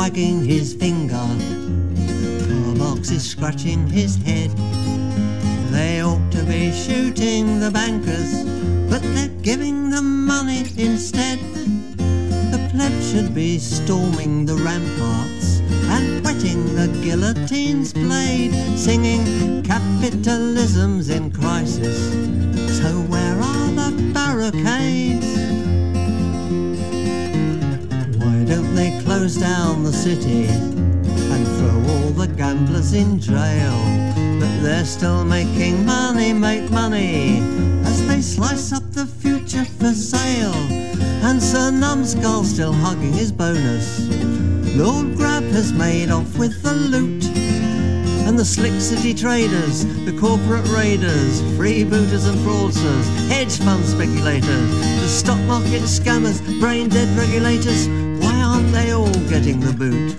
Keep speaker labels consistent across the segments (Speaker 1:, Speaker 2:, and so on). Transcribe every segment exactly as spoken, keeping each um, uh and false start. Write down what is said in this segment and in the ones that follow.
Speaker 1: wagging his finger. Karl Marx is scratching his head. They ought to be shooting the bankers, but they're giving them money instead. The plebs should be storming the ramparts and whetting the guillotine's blade, singing capitalism's in crisis, so where are the barricades? Why don't they close down the city and throw all the gamblers in jail? But they're still making money, make money, as they slice up the future for sale. And Sir Numbskull's still hugging his bonus. Lord Grab has made off with the loot. And the slick city traders, the corporate raiders, freebooters and fraudsters, hedge fund speculators, the stock market scammers, brain-dead regulators, why aren't they all getting the boot?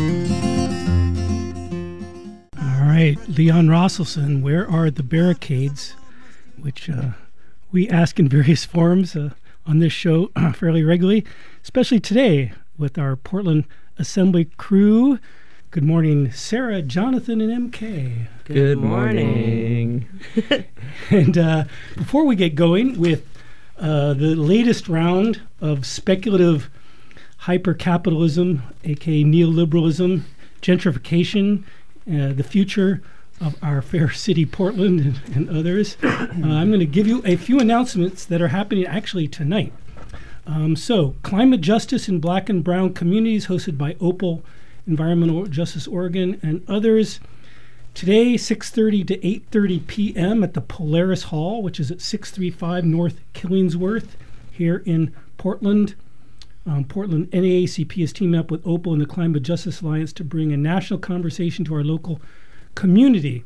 Speaker 2: All right, Leon Rosselson, where are the barricades? Which uh, we ask in various forms uh, on this show fairly regularly, especially today with our Portland Assembly crew. Good morning, Sarah, Jonathan, and M K.
Speaker 3: Good, Good morning.
Speaker 2: morning. And uh, before we get going with uh, the latest round of speculative hyper-capitalism, aka neoliberalism, gentrification, uh, the future of our fair city, Portland, and, and others, uh, I'm going to give you a few announcements that are happening actually tonight. Um, so, Climate Justice in Black and Brown Communities, hosted by Opal Environmental Justice Oregon and others. Today, six thirty to eight thirty p.m. at the Polaris Hall, which is at six thirty-five North Killingsworth here in Portland. Um, Portland N double A C P is teaming up with Opal and the Climate Justice Alliance to bring a national conversation to our local community.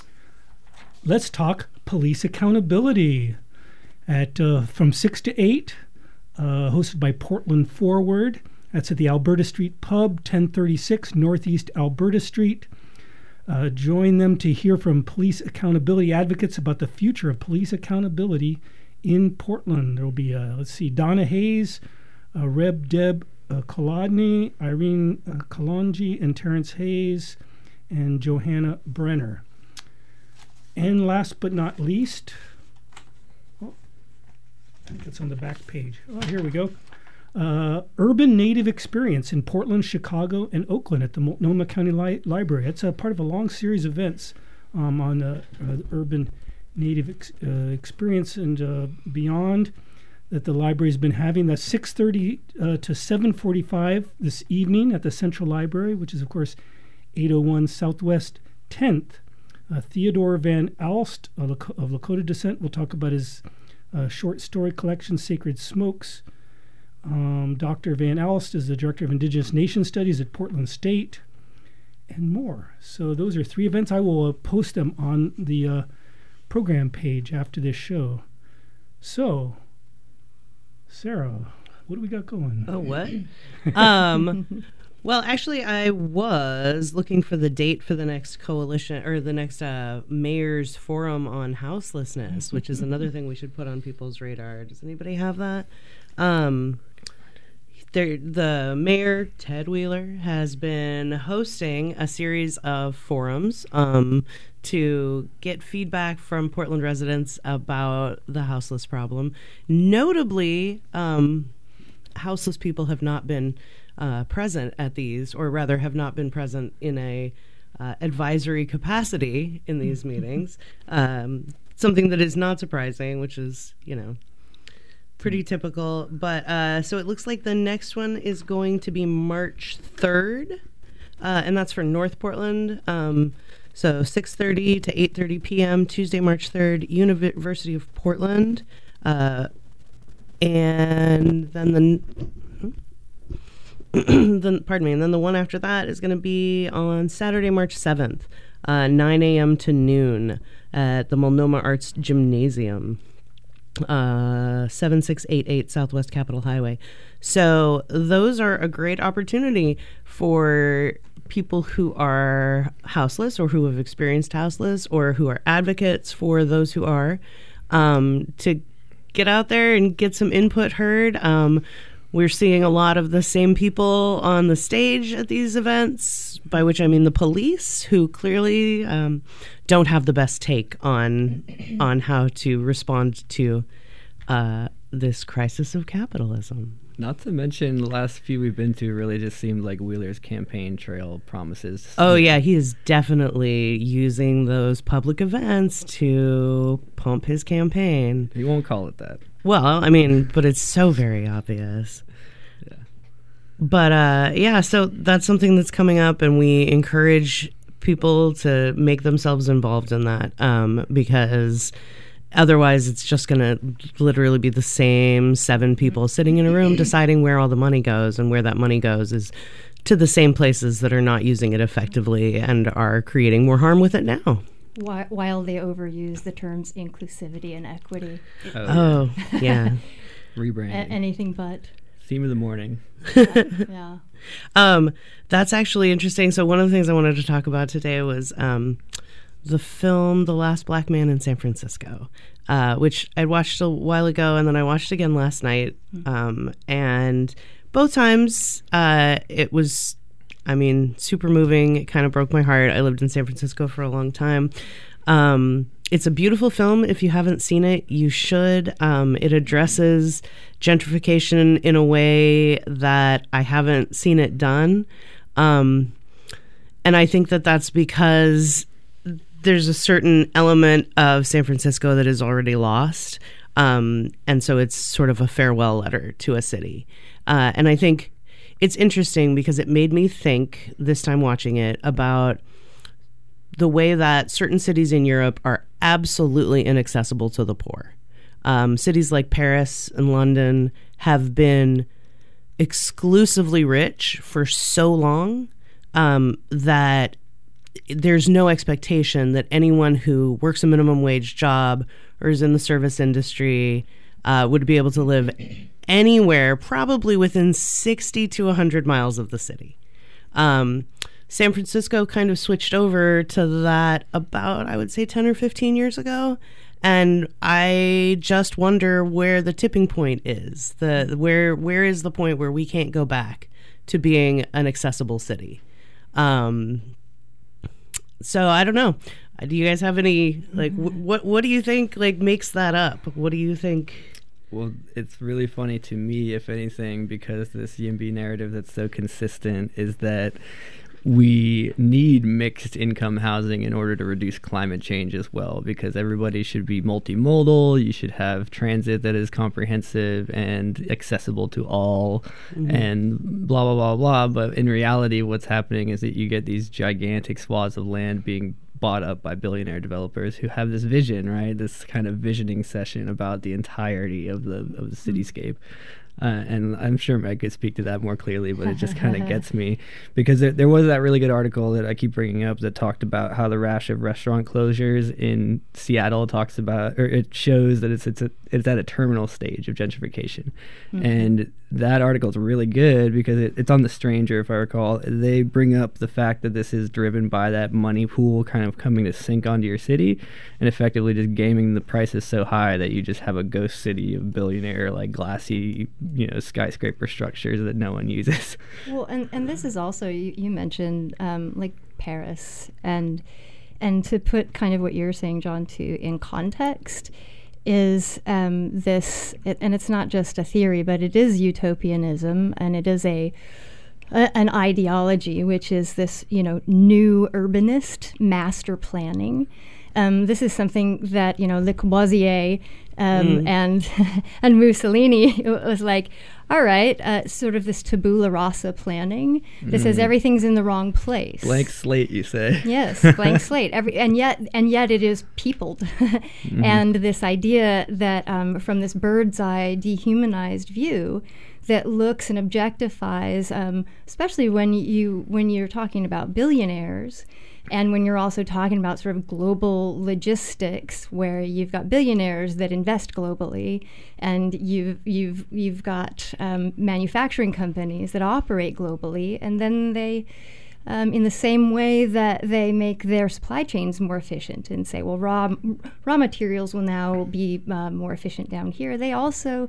Speaker 2: Let's talk police accountability at uh, from six to eight, uh, hosted by Portland Forward. That's at the Alberta Street Pub, ten thirty-six Northeast Alberta Street. Uh, join them to hear from police accountability advocates about the future of police accountability in Portland. There will be, uh, let's see, Donna Hayes, uh, Reb Deb uh, Kolodny, Irene uh, Kalonji, and Terrence Hayes, and Johanna Brenner. And last but not least, oh, I think it's on the back page. Oh, here we go. Uh, Urban Native Experience in Portland, Chicago, and Oakland at the Multnomah County Li- Library. It's a part of a long series of events um, on the uh, Urban Native ex- uh, Experience and uh, beyond that the library has been having. That's six thirty uh, to seven forty-five this evening at the Central Library, which is, of course, eight oh one Southwest tenth. Uh, Theodore Van Alst uh, of Lakota descent will talk about his uh, short story collection, Sacred Smokes. Um, Doctor Van Alst is the Director of Indigenous Nation Studies at Portland State, and more. So those are three events. I will uh, post them on the uh, program page after this show. So, Sarah, what do we got going?
Speaker 3: Oh, what? um, well, actually, I was looking for the date for the next coalition, or the next uh, Mayor's Forum on Houselessness, which is another thing we should put on people's radar. Does anybody have that? Um, there, the mayor, Ted Wheeler, has been hosting a series of forums um, to get feedback from Portland residents about the houseless problem. Notably, um, houseless people have not been uh, present at these, or rather have not been present in a uh, advisory capacity in these meetings. Um, something that is not surprising, which is, you know, pretty typical. But uh, so it looks like the next one is going to be March third, uh, and that's for North Portland. Um, so six thirty to eight thirty p.m. Tuesday, March third, University of Portland. Uh, and then the, then, pardon me, and then the one after that is going to be on Saturday, March seventh, uh, nine a.m. to noon at the Multnomah Arts Gymnasium. Uh, seven six eight eight Southwest Capitol Highway. So those are a great opportunity for people who are houseless or who have experienced houseless or who are advocates for those who are, um, to get out there and get some input heard. Um, we're seeing a lot of the same people on the stage at these events, by which I mean the police, who clearly um, don't have the best take on on how to respond to uh, this crisis of capitalism.
Speaker 4: Not to mention, the last few we've been to really just seemed like Wheeler's campaign trail promises.
Speaker 3: Oh, yeah, he is definitely using those public events to pump his campaign.
Speaker 4: He won't call it that.
Speaker 3: Well, I mean, but it's so very obvious.
Speaker 4: Yeah.
Speaker 3: But, uh, yeah, so that's something that's coming up, and we encourage people to make themselves involved in that um, because... Otherwise, it's just going to literally be the same seven people sitting in a room deciding where all the money goes, and where that money goes is to the same places that are not using it effectively and are creating more harm with it now.
Speaker 5: While they overuse the terms inclusivity and equity.
Speaker 4: Oh,
Speaker 3: oh yeah. yeah.
Speaker 4: Rebranding.
Speaker 5: A- anything but.
Speaker 4: Theme of the morning.
Speaker 5: Yeah. yeah.
Speaker 3: Um, that's actually interesting. So one of the things I wanted to talk about today was... Um, the film The Last Black Man in San Francisco, uh, which I'd watched a while ago, and then I watched again last night. Um, and both times uh, it was, I mean, super moving. It kind of broke my heart. I lived in San Francisco for a long time. Um, it's a beautiful film. If you haven't seen it, you should. Um, it addresses gentrification in a way that I haven't seen it done. Um, and I think that that's because... there's a certain element of San Francisco that is already lost. Um, and so it's sort of a farewell letter to a city. Uh, and I think it's interesting because it made me think this time watching it about the way that certain cities in Europe are absolutely inaccessible to the poor. Um, cities like Paris and London have been exclusively rich for so long um, that there's no expectation that anyone who works a minimum wage job or is in the service industry uh, would be able to live anywhere, probably within sixty to one hundred miles of the city. Um, San Francisco kind of switched over to that about, I would say, ten or fifteen years ago. And I just wonder where the tipping point is. The where where is the point where we can't go back to being an accessible city? Um So I don't know. Do you guys have any like w- what what do you think like makes that up? What do you think?
Speaker 4: Well, it's really funny to me, if anything, because this YIMBY narrative that's so consistent is that we need mixed income housing in order to reduce climate change as well, because everybody should be multimodal. You should have transit that is comprehensive and accessible to all, mm-hmm. and blah, blah, blah, blah. But in reality, what's happening is that you get these gigantic swaths of land being bought up by billionaire developers who have this vision, right? This kind of visioning session about the entirety of the of the cityscape. Uh, and I'm sure Meg could speak to that more clearly, but it just kind of gets me because there, there was that really good article that I keep bringing up that talked about how the rash of restaurant closures in Seattle talks about, or it shows that it's it's a, it's at a terminal stage of gentrification. Mm-hmm. And that article is really good because it, it's on The Stranger, if I recall. They bring up the fact that this is driven by that money pool kind of coming to sink onto your city and effectively just gaming the prices so high that you just have a ghost city of billionaire, like glassy, you know, skyscraper structures that no one uses.
Speaker 5: Well, and, and this is also, you, you mentioned um, like Paris, and and to put kind of what you're saying, John, too, in context, is um, this, it, and it's not just a theory, but it is utopianism, and it is a, a an ideology, which is this, you know, new urbanist master planning. Um, this is something that, you know, Le Corbusier um, mm. and and Mussolini was like, all right, uh, sort of this tabula rasa planning. This mm. says everything's in the wrong place.
Speaker 4: Blank slate, you say?
Speaker 5: Yes, blank slate. Every and yet and yet it is peopled, mm-hmm. and this idea that um, from this bird's eye dehumanized view that looks and objectifies, um, especially when you when you're talking about billionaires. And when you're also talking about sort of global logistics, where you've got billionaires that invest globally, and you've you've you've got um, manufacturing companies that operate globally, and then they, um, in the same way that they make their supply chains more efficient, and say, well, raw raw materials will now be uh, more efficient down here. They also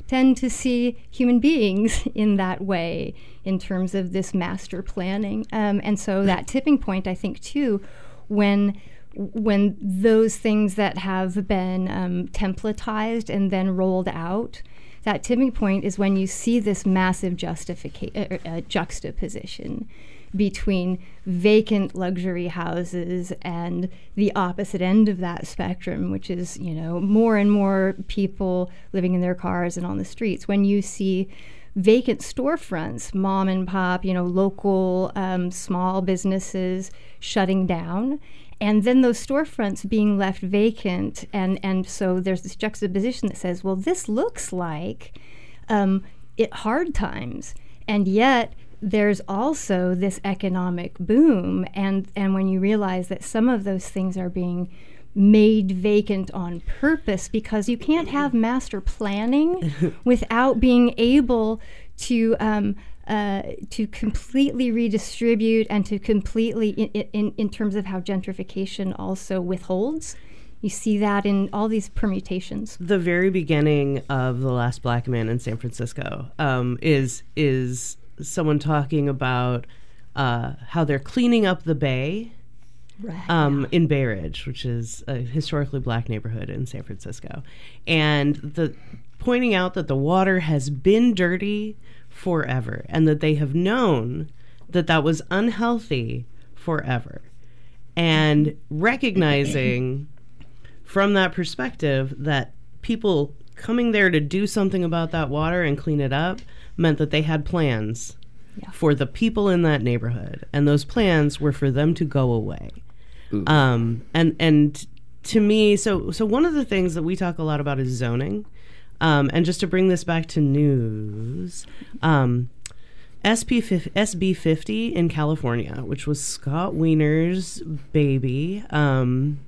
Speaker 5: tend to see human beings in that way in terms of this master planning. Um, and so that tipping point, I think, too, when when those things that have been um, templatized and then rolled out, that tipping point is when you see this massive justifica- uh, uh, juxtaposition between vacant luxury houses and the opposite end of that spectrum, which is, you know, more and more people living in their cars and on the streets. When you see vacant storefronts, mom and pop, you know, local um, small businesses shutting down, and then those storefronts being left vacant, and, and so there's this juxtaposition that says, well, this looks like um, it hard times, and yet there's also this economic boom, and, and when you realize that some of those things are being made vacant on purpose, because you can't have master planning without being able to um, uh, to completely redistribute and to completely, in, in, in terms of how gentrification also withholds. You see that in all these permutations.
Speaker 3: The very beginning of The Last Black Man in San Francisco um, is is someone talking about uh, how they're cleaning up the Bay.
Speaker 5: Right.
Speaker 3: Um, in Bay Ridge, which is a historically black neighborhood in San Francisco, and the pointing out that the water has been dirty forever, and that they have known that that was unhealthy forever, and recognizing from that perspective that people coming there to do something about that water and clean it up meant that they had plans yeah. for the people in that neighborhood, and those plans were for them to go away. Um, and and to me, so so one of the things that we talk a lot about is zoning. Um, and just to bring this back to news, um, S B fifty in California, which was Scott Wiener's baby, um,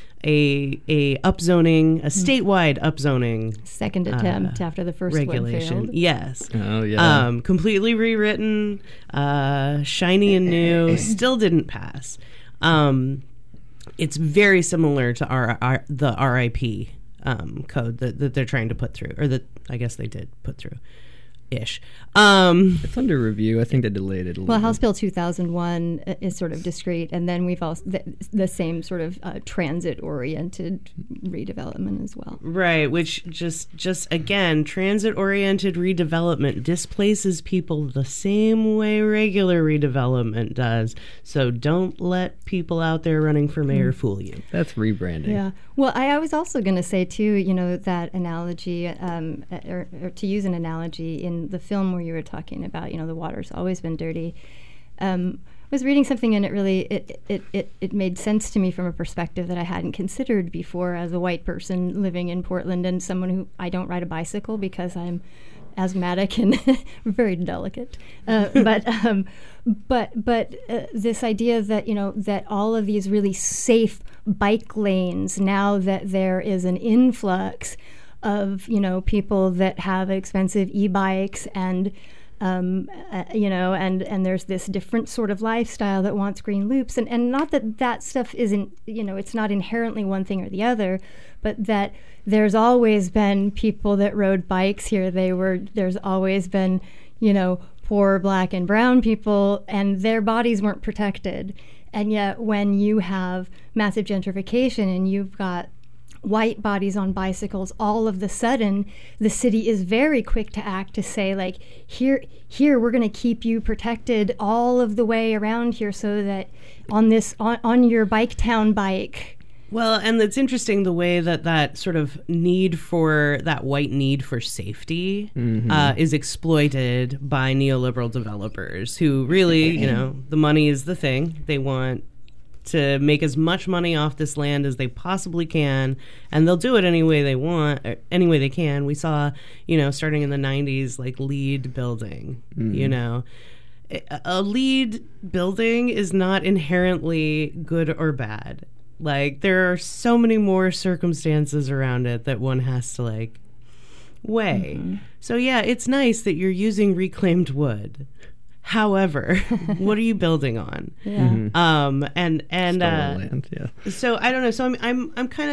Speaker 3: a a upzoning, a statewide upzoning
Speaker 5: second attempt uh, after the first
Speaker 3: regulation.
Speaker 5: one failed.
Speaker 3: Yes.
Speaker 4: Oh yeah.
Speaker 3: Um, completely rewritten, uh, shiny and new, still didn't pass. Um, it's very similar to our, our the R I P um, code that, that they're trying to put through, or that I guess they did put through. Ish. Um,
Speaker 4: it's under review. I think they delayed it a little
Speaker 5: well,
Speaker 4: bit.
Speaker 5: House Bill two thousand one is sort of discrete, and then we've also the, the same sort of uh, transit-oriented redevelopment as well.
Speaker 3: Right, which just, just again, transit-oriented redevelopment displaces people the same way regular redevelopment does. So don't let people out there running for mayor mm. fool you.
Speaker 4: That's rebranding.
Speaker 5: Yeah. Well, I, I was also going to say, too, you know, that analogy, um, or, or to use an analogy in the film where you were talking about, you know, the water's always been dirty. Um, I was reading something and it really, it, it, it, it made sense to me from a perspective that I hadn't considered before as a white person living in Portland and someone who, I don't ride a bicycle because I'm asthmatic and very delicate. Uh, but um, but but uh, this idea that, you know, that all of these really safe bike lanes, now that there is an influx of, you know, people that have expensive e-bikes and um, uh, you know, and, and there's this different sort of lifestyle that wants green loops, and, and not that that stuff isn't, you know, it's not inherently one thing or the other, but that there's always been people that rode bikes here. They were, there's always been, you know, poor black and brown people, and their bodies weren't protected. And yet when you have massive gentrification and you've got white bodies on bicycles, all of the sudden the city is very quick to act to say, like, here here we're going to keep you protected all of the way around here, so that on this on, on your bike town bike.
Speaker 3: Well, and it's interesting the way that that sort of need for that white need for safety mm-hmm. uh, is exploited by neoliberal developers who really, you know, the money is the thing. They want to make as much money off this land as they possibly can, and they'll do it any way they want, or any way they can. We saw, you know, starting in the nineties, like LEED building, mm-hmm. you know. A LEED building is not inherently good or bad. Like, there are so many more circumstances around it that one has to, like, weigh. Mm-hmm. So, yeah, it's nice that you're using reclaimed wood. However, what are you building on?
Speaker 5: Yeah.
Speaker 3: Mm-hmm. Um, and and uh,
Speaker 4: land, yeah.
Speaker 3: So I don't know. So I'm I'm I'm kind of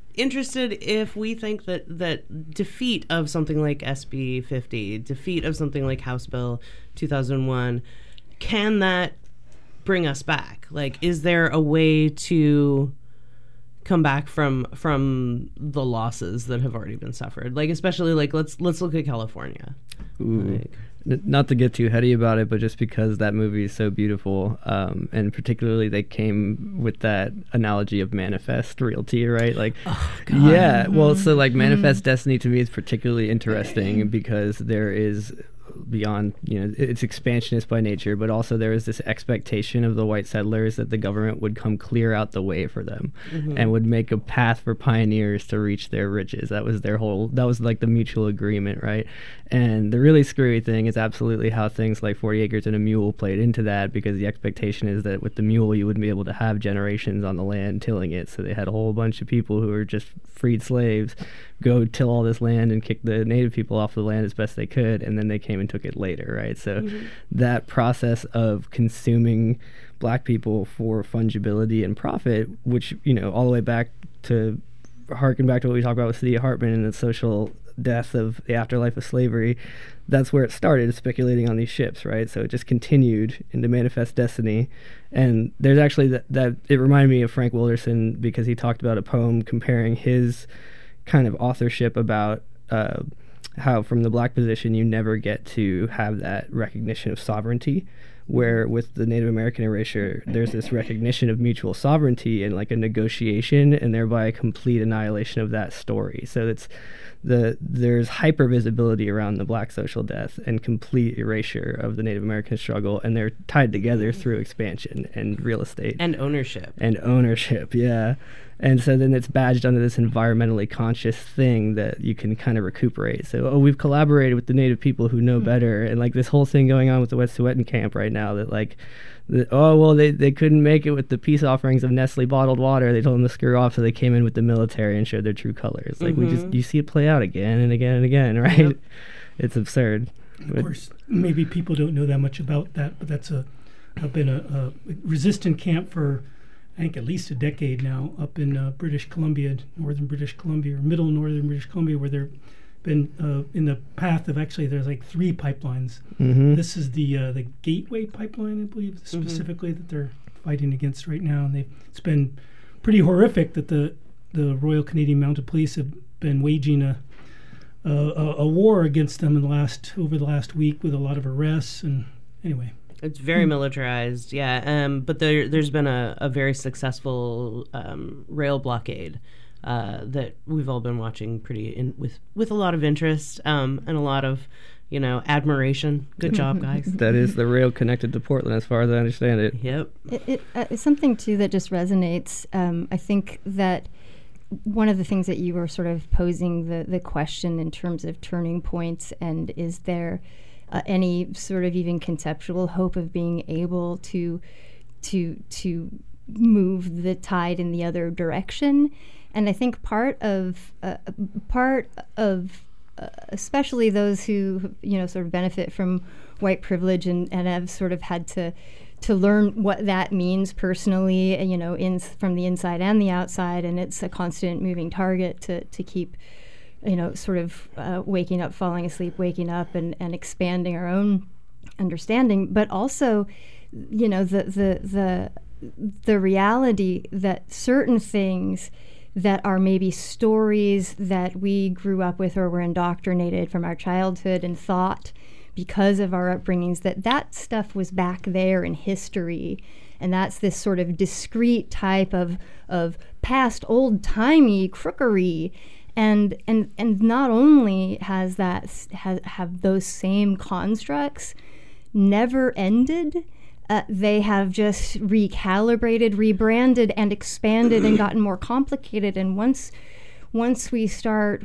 Speaker 3: interested if we think that that defeat of something like S B fifty, defeat of something like House Bill two thousand one, can that bring us back? Like, is there a way to come back from from the losses that have already been suffered? Like, especially like let's let's look at California.
Speaker 4: Ooh.
Speaker 3: Like,
Speaker 4: N- not to get too heady about it, but just because that movie is so beautiful, um, and particularly they came with that analogy of Manifest Realty, right? Like,
Speaker 2: Oh, God.
Speaker 4: yeah, well, so like Manifest Destiny to me is particularly interesting because there is beyond, you know, it's expansionist by nature, but also there is this expectation of the white settlers that the government would come clear out the way for them
Speaker 3: mm-hmm.
Speaker 4: and would make a path for pioneers to reach their riches. That was their whole, that was like the mutual agreement, right? And the really screwy thing is absolutely how things like forty acres and a mule played into that, because the expectation is that with the mule you wouldn't be able to have generations on the land tilling it. So they had a whole bunch of people who were just freed slaves go till all this land and kick the native people off the land as best they could, and then they came and took it later, right? So mm-hmm. that process of consuming black people for fungibility and profit, which, you know, all the way back to harken back to what we talked about with City of Hartman and the social death of the afterlife of slavery, that's where it started, speculating on these ships, right? So it just continued into Manifest Destiny. And there's actually that, that it reminded me of Frank Wilderson, because he talked about a poem comparing his kind of authorship about uh, how from the black position you never get to have that recognition of sovereignty, where with the Native American erasure there's this recognition of mutual sovereignty and like a negotiation, and thereby a complete annihilation of that story. So it's the there's hyper visibility around the black social death and complete erasure of the Native American struggle, and they're tied together through expansion and real estate
Speaker 3: and ownership
Speaker 4: and ownership yeah and so then it's badged under this environmentally conscious thing that you can kind of recuperate. So, oh, we've collaborated with the Native people who know mm-hmm. better, and like this whole thing going on with the Wet'suwet'en camp right now that like the, oh well they, they couldn't make it with the peace offerings of Nestle bottled water, they told them to screw off, so they came in with the military and showed their true colors. Like mm-hmm. we just you see it play out again and again and again, right? Yep. It's absurd.
Speaker 2: Of but, course, maybe people don't know that much about that, but that's a up in a, a resistant camp for I think at least a decade now, up in uh, British Columbia, northern British Columbia, or middle northern British Columbia, where they've been uh, in the path of actually there's like three pipelines.
Speaker 4: Mm-hmm.
Speaker 2: This is the uh, the Gateway pipeline, I believe, specifically mm-hmm. that they're fighting against right now, and they've it's been pretty horrific that the the Royal Canadian Mounted Police have been waging a a, a war against them in the last over the last week with a lot of arrests and anyway.
Speaker 3: It's very militarized, yeah. Um, but there, there's been a, a very successful um, rail blockade uh, that we've all been watching pretty in, with with a lot of interest um, and a lot of, you know, admiration. Good job, guys.
Speaker 4: That is the rail connected to Portland, as far as I understand it.
Speaker 3: Yep.
Speaker 5: It, it, uh, it's something too that just resonates. Um, I think that one of the things that you were sort of posing the the question in terms of turning points, and is there Uh, any sort of even conceptual hope of being able to to to move the tide in the other direction. And I think part of uh, part of uh, especially those who, you know, sort of benefit from white privilege and, and have sort of had to to learn what that means personally, you know, in from the inside and the outside, and it's a constant moving target to to keep, you know, sort of uh, waking up, falling asleep, waking up, and, and expanding our own understanding, but also, you know, the the the the reality that certain things that are maybe stories that we grew up with or were indoctrinated from our childhood and thought because of our upbringings that that stuff was back there in history, and that's this sort of discrete type of of past old-timey crookery. And and and not only has that has, have those same constructs never ended, uh, they have just recalibrated, rebranded, and expanded and gotten more complicated. And once once we start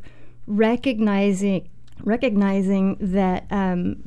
Speaker 5: recognizing recognizing that um,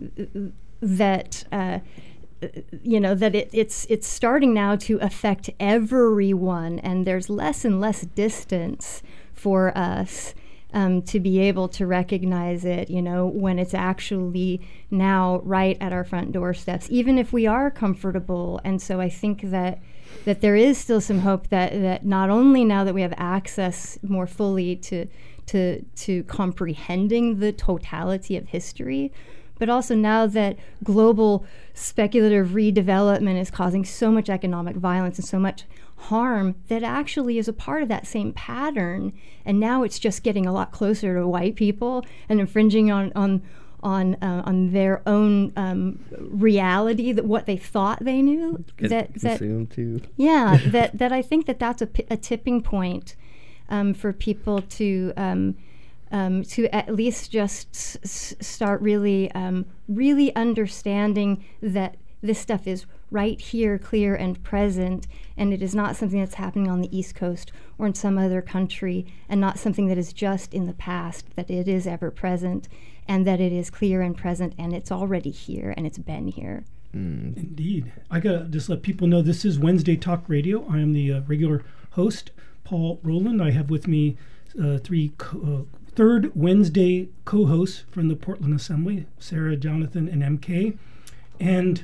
Speaker 5: that uh, you know that it, it's it's starting now to affect everyone, and there's less and less distance for us um, to be able to recognize it, you know, when it's actually now right at our front doorsteps, even if we are comfortable. And so I think that that there is still some hope that, that not only now that we have access more fully to, to, to comprehending the totality of history, but also now that global speculative redevelopment is causing so much economic violence and so much harm, that actually is a part of that same pattern. And now it's just getting a lot closer to white people and infringing on on on uh, on their own um, reality, that what they thought they knew.
Speaker 4: Get
Speaker 5: that that
Speaker 4: consumed too.
Speaker 5: yeah, that that I think that that's a, pi- a tipping point um, for people to. Um, Um, to at least just s- start really, um, really understanding that this stuff is right here, clear and present, and it is not something that's happening on the East Coast or in some other country, and not something that is just in the past, that it is ever present, and that it is clear and present, and it's already here, and it's been here.
Speaker 4: Mm.
Speaker 2: Indeed. I got to just let people know this is Wednesday Talk Radio. I am the uh, regular host, Paul Rowland. I have with me uh, three co- uh, third Wednesday co-hosts from the Portland Assembly, Sarah, Jonathan, and M K. And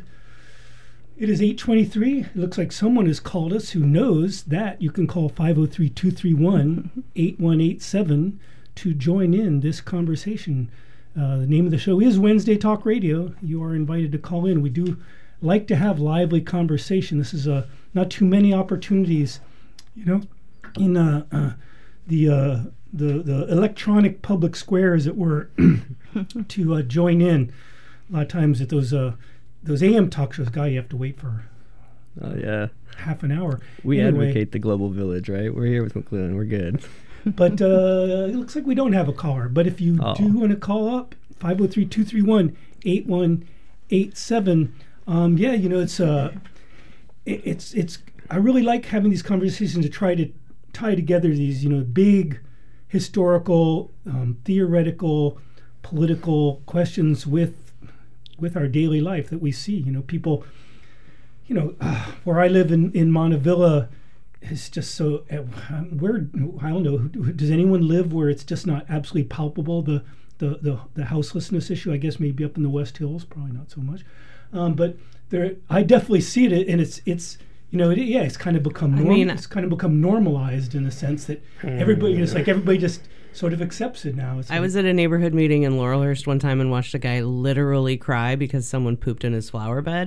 Speaker 2: it is eight twenty-three. It looks like someone has called us who knows that you can call five oh three, two three one, eight one eight seven to join in this conversation. Uh, the name of the show is Wednesday Talk Radio. You are invited to call in. We do like to have lively conversation. This is uh, not too many opportunities, you know, in uh, uh, the... Uh, The, the electronic public square, as it were, to uh, join in. A lot of times at those uh, those A M talk shows, guy, you have to wait for
Speaker 4: Oh yeah,
Speaker 2: half an hour.
Speaker 4: we
Speaker 2: Anyway,
Speaker 4: advocate the global village, right? We're here with McLuhan. We're good.
Speaker 2: But uh, it looks like we don't have a caller. But if you
Speaker 4: Oh.
Speaker 2: do want to call up, five oh three, two three one, eight one eight seven. Um, yeah, you know, it's uh, it, it's it's. I really like having these conversations to try to tie together these, you know, big historical, um, theoretical, political questions with with our daily life that we see. You know, people, you know, uh, where I live in, in Montevilla is just so, uh, where, I don't know, does anyone live where it's just not absolutely palpable, the, the, the, the houselessness issue? I guess maybe up in the West Hills, probably not so much. Um, but there, I definitely see it, and it's, it's, you know, it, yeah, it's kind of become norm-
Speaker 3: I mean,
Speaker 2: it's kind of become normalized in the sense that everybody, it's like everybody just sort of accepts it now. It's
Speaker 3: I
Speaker 2: like,
Speaker 3: was at a neighborhood meeting in Laurelhurst one time and watched a guy literally cry because someone pooped in his flower bed.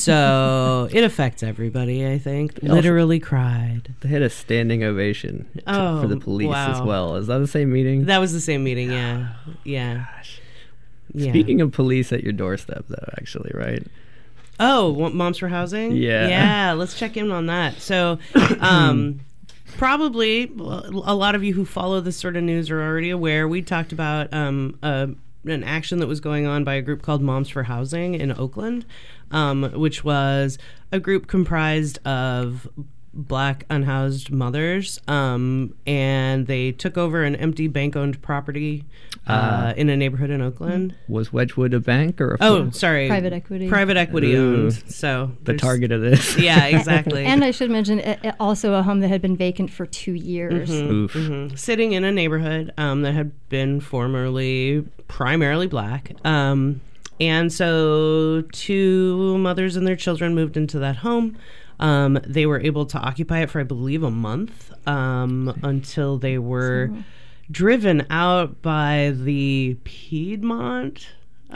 Speaker 3: So it affects everybody, I think.
Speaker 4: also-
Speaker 3: Literally cried.
Speaker 4: They had a standing ovation to,
Speaker 3: Oh,
Speaker 4: for the police as
Speaker 3: wow.
Speaker 4: well. Is that the same meeting?
Speaker 3: That was the same meeting, yeah. Yeah. Yeah.
Speaker 4: Speaking of police at your doorstep, though, actually, right?
Speaker 3: Oh, want Moms for Housing?
Speaker 4: Yeah.
Speaker 3: Yeah, let's check in on that. So, um, probably a lot of you who follow this sort of news are already aware. We talked about um, uh, an action that was going on by a group called Moms for Housing in Oakland, um, which was a group comprised of Black unhoused mothers, um, and they took over an empty bank-owned property uh,
Speaker 4: Uh,
Speaker 3: in a neighborhood in Oakland.
Speaker 4: Was Wedgwood a bank or a
Speaker 3: Oh, sorry,
Speaker 5: Private equity.
Speaker 3: Private equity
Speaker 4: Ooh.
Speaker 3: owned. So
Speaker 4: the
Speaker 3: there's-
Speaker 4: target of this?
Speaker 3: Yeah, exactly.
Speaker 5: And I should mention it, it also a home that had been vacant for two years.
Speaker 4: Oof.
Speaker 3: Mhm. Sitting in a neighborhood um, that had been formerly primarily black. Um, and so two mothers and their children moved into that home. Um, they were able to occupy it for, I believe, a month um, until they were
Speaker 5: So-
Speaker 3: driven out by the Piedmont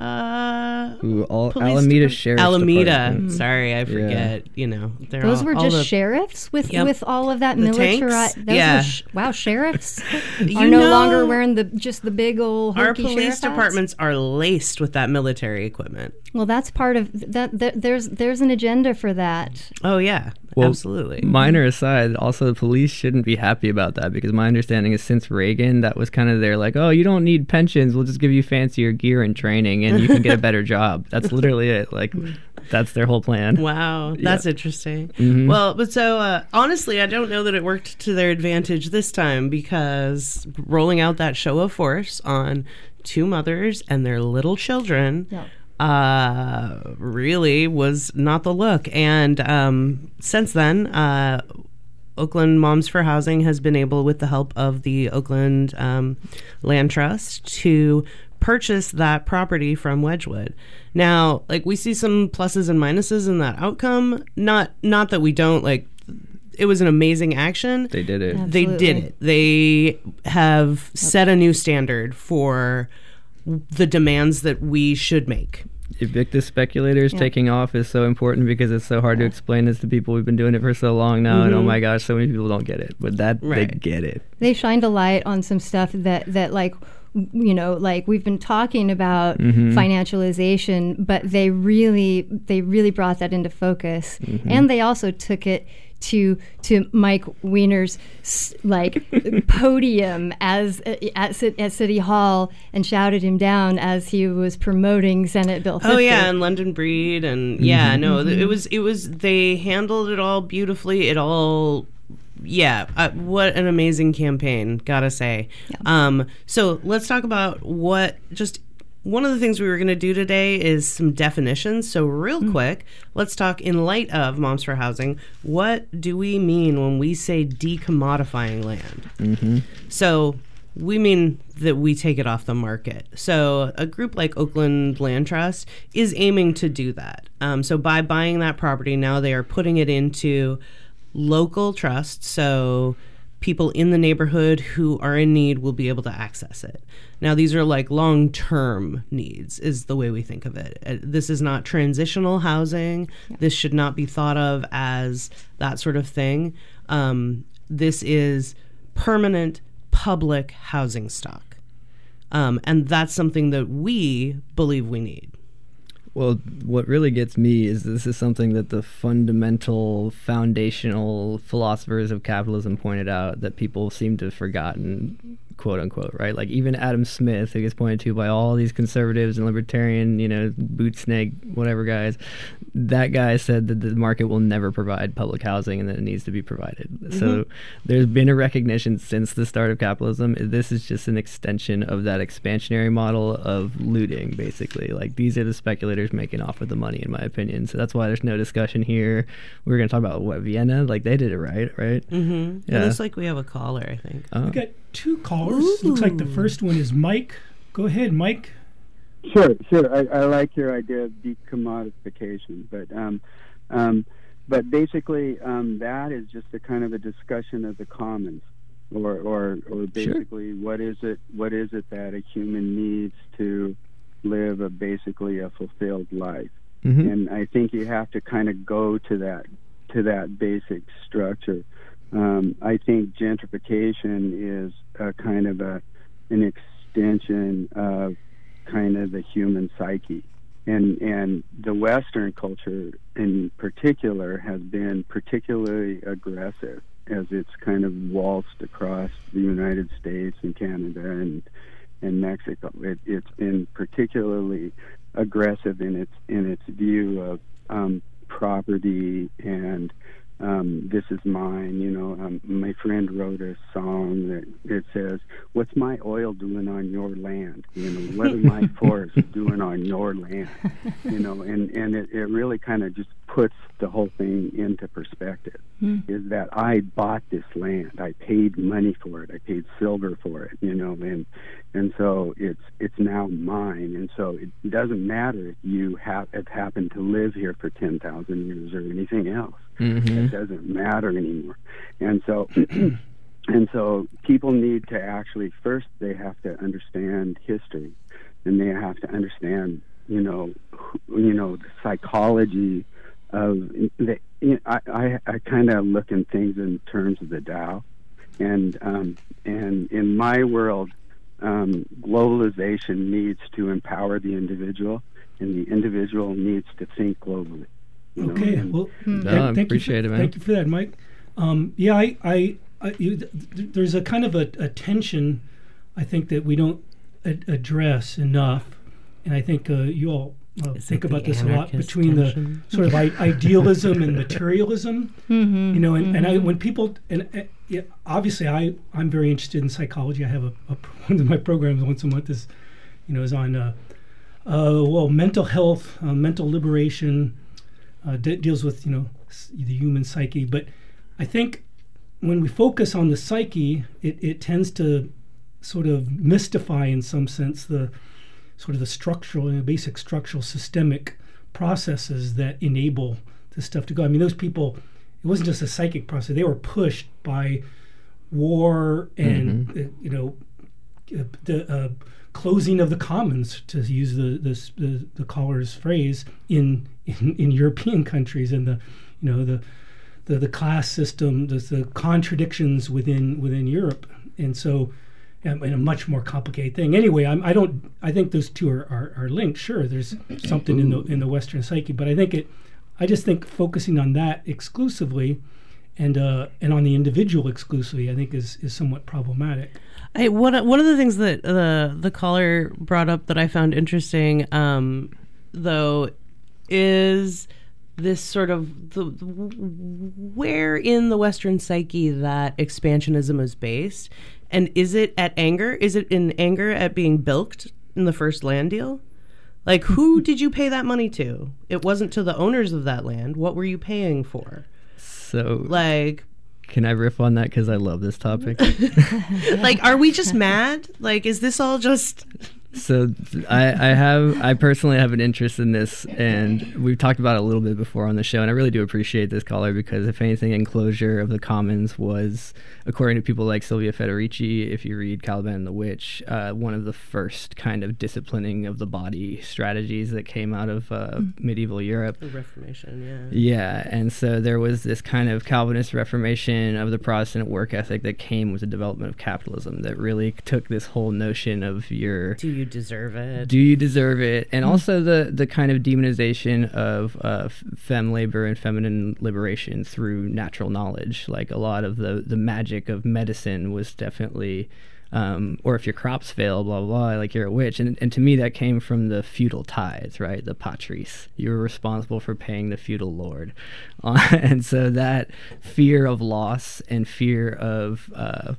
Speaker 3: uh,
Speaker 4: Ooh, all,
Speaker 3: police
Speaker 4: Alameda
Speaker 3: depart-
Speaker 4: Sheriff's
Speaker 3: Alameda.
Speaker 4: Department.
Speaker 3: Sorry, I forget. You know, they're
Speaker 5: Those
Speaker 3: all,
Speaker 5: were
Speaker 3: all
Speaker 5: just
Speaker 3: the-
Speaker 5: sheriffs with,
Speaker 3: Yep.
Speaker 5: with all of that
Speaker 3: The
Speaker 5: military.
Speaker 3: tanks?
Speaker 5: Those
Speaker 3: Yeah.
Speaker 5: were sh- wow, sheriffs
Speaker 3: You
Speaker 5: are no
Speaker 3: know-
Speaker 5: longer wearing the just the big old
Speaker 3: Our
Speaker 5: hokey
Speaker 3: police
Speaker 5: sheriff hats?
Speaker 3: departments are laced with that military equipment.
Speaker 5: Well, that's part of that, that. There's there's an agenda for that.
Speaker 3: Oh yeah,
Speaker 4: Well,
Speaker 3: absolutely.
Speaker 4: Minor aside, also the police shouldn't be happy about that because my understanding is since Reagan, that was kind of their like, oh, you don't need pensions, we'll just give you fancier gear and training, and you can get a better job. That's literally it. Like, that's their whole plan.
Speaker 3: Wow, that's
Speaker 4: Yeah.
Speaker 3: interesting.
Speaker 4: Mhm.
Speaker 3: Well, but so uh, honestly, I don't know that it worked to their advantage this time because rolling out that show of force on two mothers and their little children.
Speaker 5: Yeah.
Speaker 3: Uh, really was not the look. And um, since then, uh, Oakland Moms for Housing has been able, with the help of the Oakland um, Land Trust, to purchase that property from Wedgwood. Now, like, we see some pluses and minuses in that outcome. Not not that we don't, like, it was an amazing action.
Speaker 4: They did it.
Speaker 3: They did it. They have set a new standard for the demands that we should make.
Speaker 4: Evictus speculators
Speaker 5: Yeah.
Speaker 4: taking off is so important because it's so hard to explain this to people. We've been doing it for so long now, and oh my gosh, so many people don't get it. But that they
Speaker 3: Right.
Speaker 4: get it.
Speaker 5: They shined a light on some stuff that that like w- you know, like we've been talking about
Speaker 4: Mhm.
Speaker 5: financialization, but they really they really brought that into focus, and they also took it to to Mike Weiner's s- like podium as uh, at, Ci- at City Hall and shouted him down as he was promoting Senate Bill fifty.
Speaker 3: Oh yeah, and London Breed, and yeah, no, th- it was it was they handled it all beautifully. It all, yeah, uh, what an amazing campaign, gotta say.
Speaker 5: Yeah.
Speaker 3: Um, so let's talk about what just. One of the things we were going to do today is some definitions. So real quick, let's talk in light of Moms for Housing. What do we mean when we say decommodifying land?
Speaker 4: Mm-hmm.
Speaker 3: So we mean that we take it off the market. So a group like Oakland Land Trust is aiming to do that. Um, so by buying that property, now they are putting it into local trusts. So people in the neighborhood who are in need will be able to access it. Now, these are like long-term needs is the way we think of it. Uh, This is not transitional housing. This should not be thought of as that sort of thing. Um, this is permanent public housing stock. Um, and that's something that we believe we need.
Speaker 4: Well, what really gets me is this is something that the fundamental, foundational philosophers of capitalism pointed out that people seem to have forgotten, quote unquote, right? Like even Adam Smith, who gets pointed to by all these conservatives and libertarian, you know, boot snake, whatever guys, that guy said that the market will never provide public housing and that it needs to be provided. Mm-hmm. So there's been a recognition since the start of capitalism. This is just an extension of that expansionary model of looting, basically. Like these are the speculators making off with the money, in my opinion. So that's why there's no discussion here. We We're going to talk about what Vienna, like they did it right, right?
Speaker 3: Mm-hmm.
Speaker 4: Yeah.
Speaker 3: It looks like we have a caller, I think.
Speaker 4: Oh.
Speaker 2: We got two callers. Looks like the first one is Mike. Go ahead, Mike.
Speaker 6: Sure, sure. I, I like your idea of decommodification, but um, um, but basically um, that is just a kind of a discussion of the commons, or or, or basically sure. what is it what is it that a human needs to live a basically a fulfilled life, mm-hmm. and I think you have to kind of go to that to that basic structure. Um, I think gentrification is a kind of a an extension of kind of the human psyche, and and the Western culture in particular has been particularly aggressive as it's kind of waltzed across the United States and Canada and and Mexico. It, it's been particularly aggressive in its in its view of um, property and um, this is mine. You know, um, my friend wrote a song that it says, "What's my oil doing on your land? You know, what are my forests doing on your land?" You know, and and it, it really kind of just puts the whole thing into perspective. Mm. Is that I bought this land, I paid money for it, I paid silver for it. You know, and and so it's it's now mine. And so it doesn't matter if you have have happened to live here for ten thousand years or anything else. Mm-hmm. It doesn't matter anymore. And so and so people need to actually, first they have to understand history, and they have to understand, you know, you know, the psychology of the, you know, I, I, I kind of look in things in terms of the Tao, and um, and in my world, um, globalization needs to empower the individual, and the individual needs to think globally. You
Speaker 2: okay,
Speaker 6: know?
Speaker 2: well,
Speaker 4: no,
Speaker 2: th-
Speaker 4: I
Speaker 2: thank
Speaker 4: appreciate
Speaker 2: you for,
Speaker 4: it, man.
Speaker 2: Thank you for that, Mike. Um, yeah, I, I, I you, th- there's a kind of a, a tension, I think, that we don't a- address enough, and I think uh, you all uh, think about this a lot between tension? the sort of I- idealism and materialism. Mm-hmm, you know, and, mm-hmm. and I when people and uh, yeah, obviously I I'm very interested in psychology. I have a, a one of my programs once a month is, you know, is on uh, uh, well mental health, uh, mental liberation. Uh, de- deals with, you know, s- the human psyche. But I think when we focus on the psyche, it, it tends to sort of mystify, in some sense, the sort of the structural, you know, basic structural systemic processes that enable this stuff to go. I mean, those people it wasn't just a psychic process. They were pushed by war and
Speaker 4: Mm-hmm.
Speaker 2: uh, you know uh, the uh, closing of the commons, to use the the the, the caller's phrase, in, in in European countries, and the you know the the, the class system, the, the contradictions within within Europe, and so. And a much more complicated thing. Anyway, I'm, I don't. I think those two are, are, are linked. Sure, there's something in the in the Western psyche, but I think it. I just think focusing on that exclusively, and uh, and on the individual exclusively, I think is, is somewhat problematic.
Speaker 3: I, one one of the things that the the caller brought up that I found interesting, um, though, is this sort of the, the where in the Western psyche that expansionism is based. And is it at anger? Is it in anger at being bilked in the first land deal? Like, who did you pay that money to? It wasn't to the owners of that land. What were you paying for?
Speaker 4: So,
Speaker 3: Like,
Speaker 4: can I riff on that because I love this topic?
Speaker 3: like, are we just mad? Like, is this all just...
Speaker 4: So I, I have I personally have an interest in this, and we've talked about it a little bit before on the show, and I really do appreciate this caller, because if anything, enclosure of the commons was, according to people like Silvia Federici, if you read Caliban and the Witch, uh, one of the first kind of disciplining of the body strategies that came out of uh, mm. medieval Europe.
Speaker 3: The Reformation, yeah.
Speaker 4: Yeah, and so there was this kind of Calvinist reformation of the Protestant work ethic that came with the development of capitalism that really took this whole notion of your...
Speaker 3: Do you deserve it?
Speaker 4: Do you deserve it? And mm. also the, the kind of demonization of uh, femme labor and feminine liberation through natural knowledge. Like a lot of the, the magic of medicine was definitely... Um, or if your crops fail, blah, blah, blah, like you're a witch. And, and to me, that came from the feudal tithes, right? The patris. You were responsible for paying the feudal lord. Uh, and so that fear of loss and fear of uh,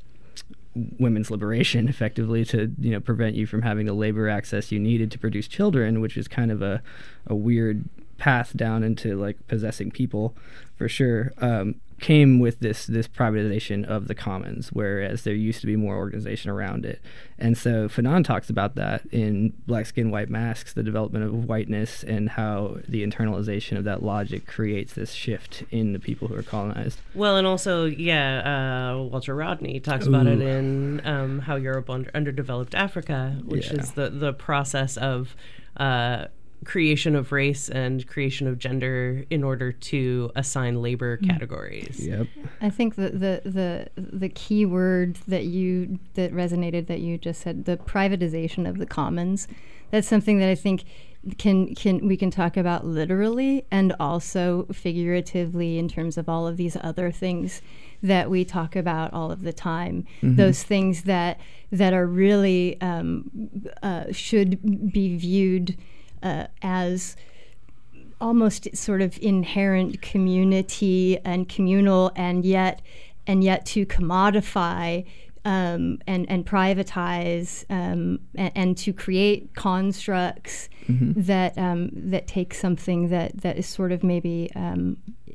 Speaker 4: women's liberation, effectively, to, you know, prevent you from having the labor access you needed to produce children, which is kind of a, a weird path down into, like, possessing people, for sure, um, came with this this privatization of the commons, whereas there used to be more organization around it. And so Fanon talks about that in Black Skin, White Masks, the development of whiteness, and how the internalization of that logic creates this shift in the people who are colonized.
Speaker 3: Well, and also, yeah, uh, Walter Rodney talks Ooh. about it in um, How Europe Under- Underdeveloped Africa, which yeah. is the, the process of... Uh, creation of race and creation of gender in order to assign labor categories.
Speaker 4: Yep.
Speaker 5: I think the the the the key word that you that resonated that you just said, the privatization of the commons. That's something that I think can can we can talk about literally and also figuratively in terms of all of these other things that we talk about all of the time. Mm-hmm. Those things that that are really um, uh, should be viewed Uh, as almost sort of inherent community and communal, and yet and yet to commodify um, and and privatize um, and, and to create constructs mm-hmm. that um, that take something that, that is sort of maybe um,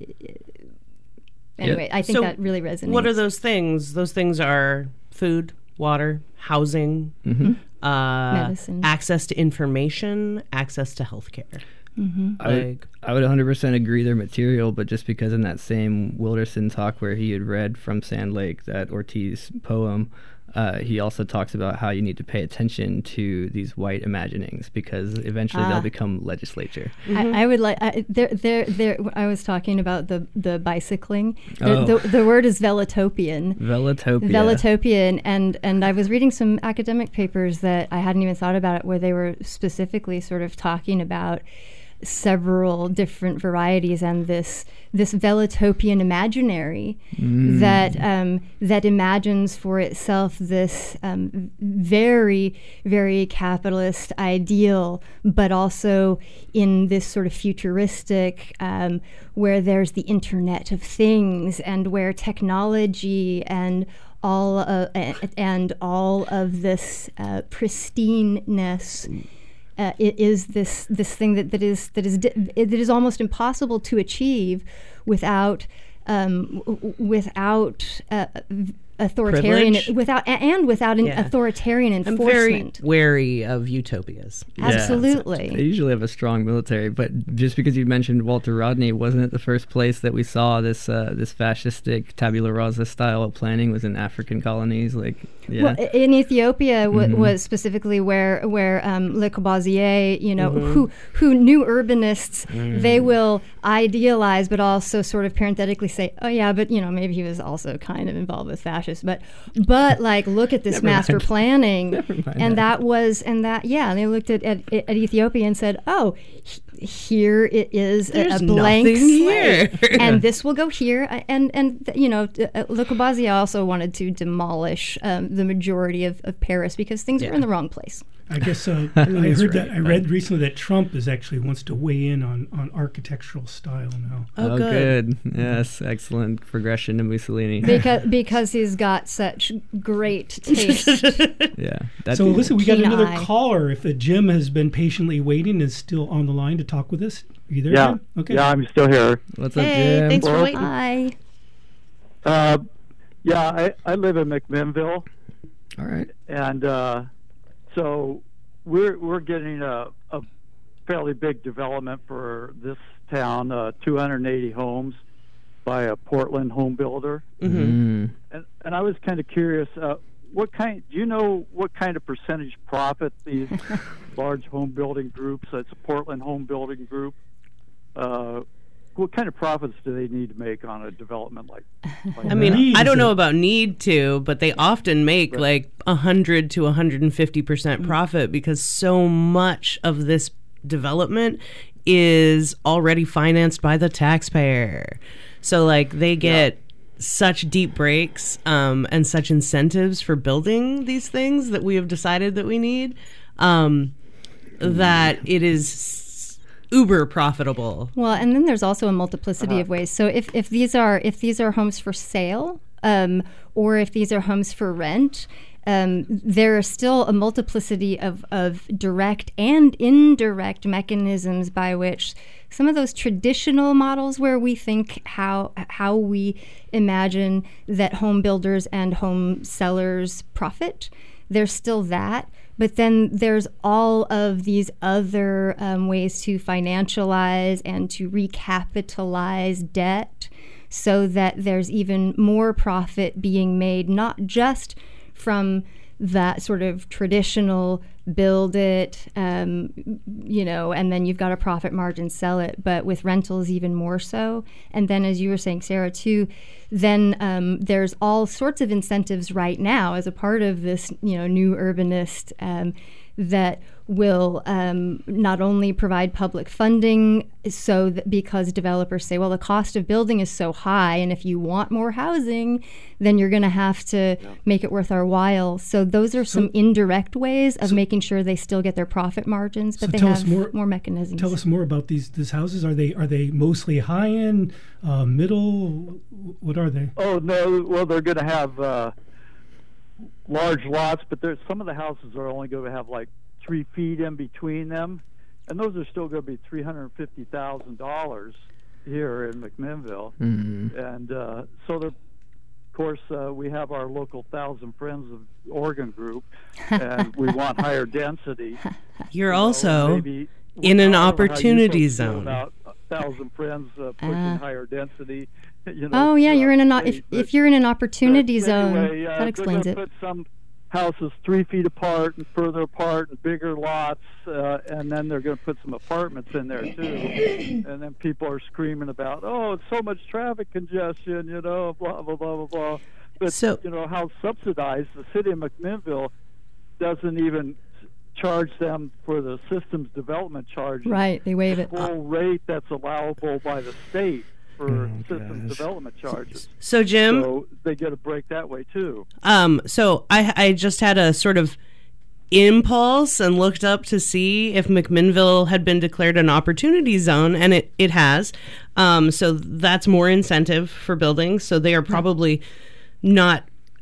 Speaker 5: anyway. Yeah. I think
Speaker 3: so
Speaker 5: that really resonates.
Speaker 3: What are those things? Those things are food, water, housing.
Speaker 4: Mm-hmm.
Speaker 3: Uh,
Speaker 5: Medicine.
Speaker 3: Access to information, access to healthcare.
Speaker 5: Mm-hmm.
Speaker 4: I, would, I would one hundred percent agree they're material, but just because in that same Wilderson talk where he had read from Sand Lake, that Ortiz poem, uh, he also talks about how you need to pay attention to these white imaginings because eventually uh, they'll become legislature.
Speaker 5: Mm-hmm. I, I would like I, there there there. I was talking about the the bicycling.
Speaker 4: Oh.
Speaker 5: The, the, the word is velatopian.
Speaker 4: Velotopia.
Speaker 5: Velatopian, and and I was reading some academic papers that I hadn't even thought about it, where they were specifically sort of talking about several different varieties and this this velatopian imaginary mm. that um, that imagines for itself this um, very very capitalist ideal, but also in this sort of futuristic um, where there's the Internet of Things and where technology and all uh, and all of this uh, pristineness. Uh, it is this this thing that, that is that is di- that is almost impossible to achieve without um, w- without uh, authoritarian
Speaker 3: Privilege?
Speaker 5: without and without an
Speaker 3: Yeah.
Speaker 5: authoritarian
Speaker 3: I'm very
Speaker 5: enforcement.
Speaker 3: wary of utopias.
Speaker 4: Yeah.
Speaker 5: Absolutely.
Speaker 4: They usually have a strong military, but just because you mentioned Walter Rodney, wasn't it the first place that we saw this uh, this fascistic tabula rasa style of planning was in African colonies? Like, yeah,
Speaker 5: Well, i- in Ethiopia w-
Speaker 4: Mhm.
Speaker 5: was specifically where where um, Le Corbusier, you know, who who new urbanists, they will idealize, but also sort of parenthetically say, oh yeah, but you know, maybe he was also kind of involved with fascists, but but like look at this
Speaker 4: Never
Speaker 5: master
Speaker 4: mind.
Speaker 5: planning,
Speaker 4: mind
Speaker 5: and
Speaker 4: that.
Speaker 5: that was and that yeah, they looked at at, at Ethiopia and said, oh, he- here it is a, a
Speaker 3: There's
Speaker 5: blank
Speaker 3: nothing
Speaker 5: slate,
Speaker 3: here.
Speaker 5: and this will go here, and and you know, uh, Le Corbusier also wanted to demolish um, the majority of, of Paris because things
Speaker 3: Yeah.
Speaker 5: were in the wrong place.
Speaker 2: I guess uh, I
Speaker 4: That's
Speaker 2: heard that
Speaker 4: right,
Speaker 2: I read recently that Trump is actually wants to weigh in on, on architectural style now.
Speaker 3: Oh, good.
Speaker 4: Yes, excellent progression to Mussolini.
Speaker 5: Because because he's got such great taste.
Speaker 4: yeah. That's
Speaker 2: So listen, we got
Speaker 5: Keen
Speaker 2: another
Speaker 5: eye.
Speaker 2: caller. If uh, Jim has been patiently waiting, is still on the line to talk with us. Are you there,
Speaker 7: Yeah,
Speaker 2: Jim? Okay.
Speaker 7: yeah, I'm still here.
Speaker 4: What's up,
Speaker 3: Hey,
Speaker 4: Jim?
Speaker 3: thanks for
Speaker 7: Well,
Speaker 3: waiting.
Speaker 5: Hi.
Speaker 7: Uh, yeah, I, I live in McMinnville,
Speaker 4: All right.
Speaker 7: and uh, so we're we're getting a, a fairly big development for this town, uh, two hundred eighty homes by a Portland home builder,
Speaker 3: Mm-hmm.
Speaker 4: Mm.
Speaker 7: and and I was kind of curious, uh, what kind? Do you know what kind of percentage profit these large home building groups? It's a Portland home building group. Uh, what kind of profits do they need to make on a development like? like
Speaker 3: I mean,
Speaker 2: Need
Speaker 3: I don't
Speaker 2: is
Speaker 3: know
Speaker 2: a-
Speaker 3: about need to, but they often make
Speaker 7: Right.
Speaker 3: like one hundred to one hundred fifty percent profit because so much of this development is already financed by the taxpayer. So like they get such deep breaks um, and such incentives for building these things that we have decided that we need um, that it is uber profitable.
Speaker 5: Well, and then there's also a multiplicity of ways. So if, if these are if these are homes for sale, um, or if these are homes for rent, um, there are still a multiplicity of, of direct and indirect mechanisms by which some of those traditional models where we think how how we imagine that home builders and home sellers profit, there's still that. But then there's all of these other um, ways to financialize and to recapitalize debt so that there's even more profit being made, not just from that sort of traditional build it, um, you know, and then you've got a profit margin, sell it, but with rentals even more so. And then, as you were saying, Sarah, too, then um, there's all sorts of incentives right now as a part of this, you know, new urbanist um, that will um, not only provide public funding so that because developers say, well, the cost of building is so high, and if you want more housing, then you're going to have to yeah. make it worth our while. So those are some so, indirect ways of so, making sure they still get their profit margins, but so they have more, more mechanisms.
Speaker 2: Tell us more about these these houses. Are they are they mostly high end, uh, middle? What are they?
Speaker 7: Oh no, well they're going to have uh, large lots, but there's some of the houses are only going to have like three feet in between them, and those are still going to be three hundred fifty thousand dollars here in McMinnville.
Speaker 4: Mm-hmm.
Speaker 7: And uh, so, of course, uh, we have our local Thousand Friends of Oregon group, and we want higher density.
Speaker 3: You're
Speaker 7: you
Speaker 3: also
Speaker 7: know, maybe,
Speaker 3: in an
Speaker 7: I don't know how you
Speaker 3: opportunity
Speaker 7: folks feel
Speaker 3: zone.
Speaker 7: About Thousand Friends uh, pushing
Speaker 5: Uh.
Speaker 7: higher density. You know,
Speaker 5: Oh yeah, you're in an
Speaker 7: throughout the
Speaker 5: if
Speaker 7: state, but-
Speaker 5: if you're in an opportunity
Speaker 7: but
Speaker 5: zone,
Speaker 7: anyway, uh,
Speaker 5: that explains
Speaker 7: they're
Speaker 5: it.
Speaker 7: gonna put some houses three feet apart and further apart and bigger lots, uh, and then they're going to put some apartments in there too. And then people are screaming about, oh, it's so much traffic congestion, you know, blah blah blah blah blah. But
Speaker 3: So-
Speaker 7: you know how subsidized the city of McMinnville doesn't even charge them for the systems development charge.
Speaker 5: Right, they waive it.
Speaker 7: Full rate that's allowable by the state for
Speaker 4: Oh,
Speaker 7: systems
Speaker 4: gosh.
Speaker 7: development charges.
Speaker 3: So, Jim,
Speaker 7: So they get a break that way too.
Speaker 3: Um, so I I just had a sort of impulse and looked up to see if McMinnville had been declared an opportunity zone, and it, it has. Um, so that's more incentive for building. So they are probably not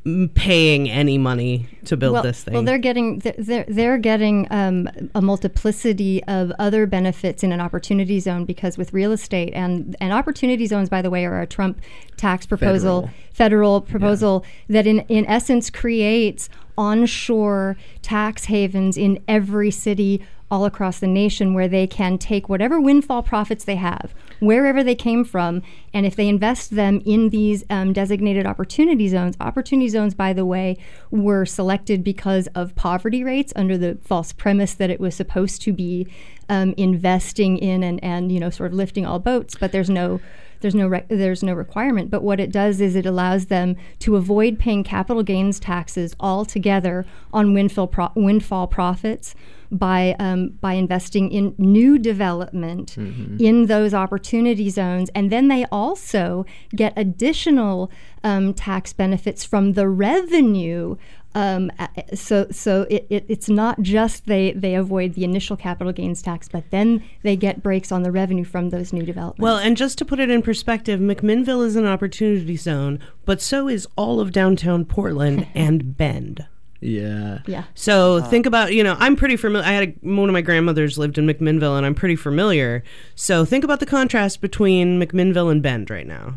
Speaker 3: m- paying any money to build
Speaker 5: well,
Speaker 3: this thing.
Speaker 5: Well, they're getting th- they're they're getting um, a multiplicity of other benefits in an opportunity zone, because with real estate and and opportunity zones, by the way, are a Trump tax proposal, federal, federal proposal yeah. that in in essence creates onshore tax havens in every city all across the nation, where they can take whatever windfall profits they have, wherever they came from, and if they invest them in these um, designated opportunity zones. Opportunity zones, by the way, were selected because of poverty rates, under the false premise that it was supposed to be um, investing in and, and you know sort of lifting all boats, but there's no There's no re- there's no requirement. But what it does is it allows them to avoid paying capital gains taxes altogether on windfall pro- windfall profits by um, by investing in new development mm-hmm. in those opportunity zones, and then they also get additional um, tax benefits from the revenue. Um, so so it, it, it's not just they, they avoid the initial capital gains tax, but then they get breaks on the revenue from those new developments.
Speaker 3: Well, and just to put it in perspective, McMinnville is an opportunity zone, but so is all of downtown Portland and Bend.
Speaker 4: Yeah.
Speaker 5: Yeah.
Speaker 3: So uh, think about, you know, I'm pretty familiar. I had a, one of my grandmothers lived in McMinnville, and I'm pretty familiar. So think about the contrast between McMinnville and Bend right now.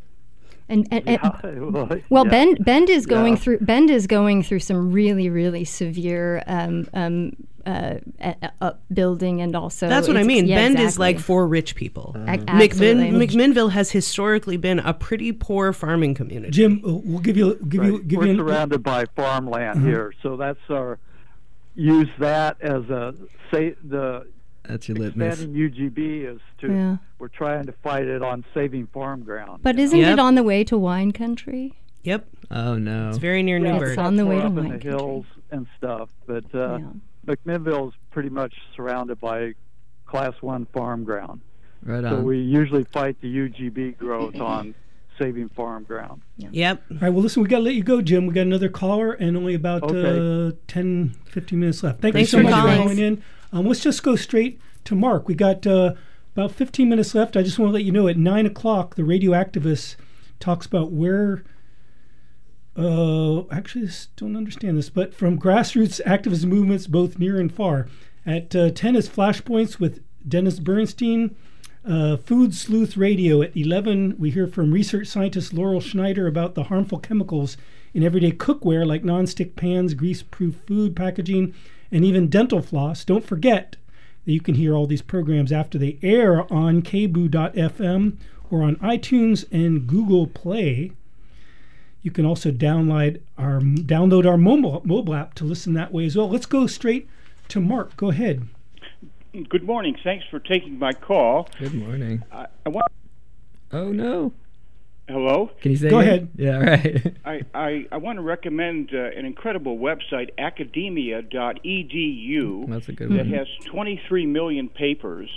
Speaker 5: And, and, and
Speaker 7: Yeah, well,
Speaker 5: well,
Speaker 7: yeah.
Speaker 5: Bend Bend is going
Speaker 7: Yeah.
Speaker 5: through Bend is going through some really really severe um, um, uh, uh, upbuilding, and also
Speaker 3: That's what I
Speaker 5: it's-
Speaker 3: mean.
Speaker 5: yeah,
Speaker 3: Bend
Speaker 5: exactly.
Speaker 3: is like for rich people.
Speaker 5: Ac-
Speaker 3: McMinn,
Speaker 5: absolutely.
Speaker 3: McMinnville has historically been a pretty poor farming community.
Speaker 2: Jim, uh, we'll give you give you
Speaker 7: Right.
Speaker 2: give
Speaker 7: We're
Speaker 2: you.
Speaker 7: surrounded by farmland
Speaker 2: Mhm.
Speaker 7: here, so that's our use that as a say the
Speaker 4: That's your litmus.
Speaker 7: expanding U G B is to
Speaker 5: Yeah.
Speaker 7: we're trying to fight it on saving farm ground.
Speaker 5: But
Speaker 7: you
Speaker 5: isn't
Speaker 3: Yep.
Speaker 5: it on the way to wine country?
Speaker 3: Yep.
Speaker 4: Oh no.
Speaker 3: It's very near
Speaker 7: know? Yeah,
Speaker 3: Newburgh.
Speaker 5: It's on the way
Speaker 7: more
Speaker 5: to
Speaker 7: up in
Speaker 5: wine
Speaker 7: the
Speaker 5: country.
Speaker 7: hills and stuff, but uh,
Speaker 5: Yeah.
Speaker 7: McMinnville's pretty much surrounded by class one farm ground.
Speaker 4: Right
Speaker 7: So
Speaker 4: on.
Speaker 7: we usually fight the U G B growth on saving farm ground.
Speaker 3: Yep.
Speaker 2: All right, well, listen, we got to let you go, Jim. We got another caller and only about
Speaker 7: Okay.
Speaker 2: uh, ten, fifteen minutes left. Thank
Speaker 3: Thanks
Speaker 2: you so
Speaker 3: for
Speaker 2: much for
Speaker 3: calling.
Speaker 2: calling in. Um, let's just go straight to Mark. We got uh, about fifteen minutes left. I just want to let you know at nine o'clock, the radio activist talks about where. Uh, actually, I just don't understand this, but from grassroots activist movements, both near and far. At uh, ten is Flashpoints with Dennis Bernstein. Uh, Food Sleuth Radio at eleven. We hear from research scientist Laurel Schneider about the harmful chemicals in everyday cookware like nonstick pans, grease-proof food packaging, and even dental floss. Don't forget that you can hear all these programs after they air on k b o o dot f m or on iTunes and Google Play. You can also download our download our mobile mobile app to listen that way as well. Let's go straight to Mark. Go ahead.
Speaker 8: Good morning. Thanks for taking my call.
Speaker 4: Good morning.
Speaker 8: I, I want.
Speaker 4: Oh no.
Speaker 8: Hello.
Speaker 4: Can you say
Speaker 2: Go
Speaker 4: it?
Speaker 2: ahead.
Speaker 4: Yeah, right.
Speaker 8: I, I, I want to recommend uh, an incredible website, academia dot e d u,
Speaker 4: That's a good
Speaker 8: that
Speaker 4: one.
Speaker 8: has twenty-three million papers,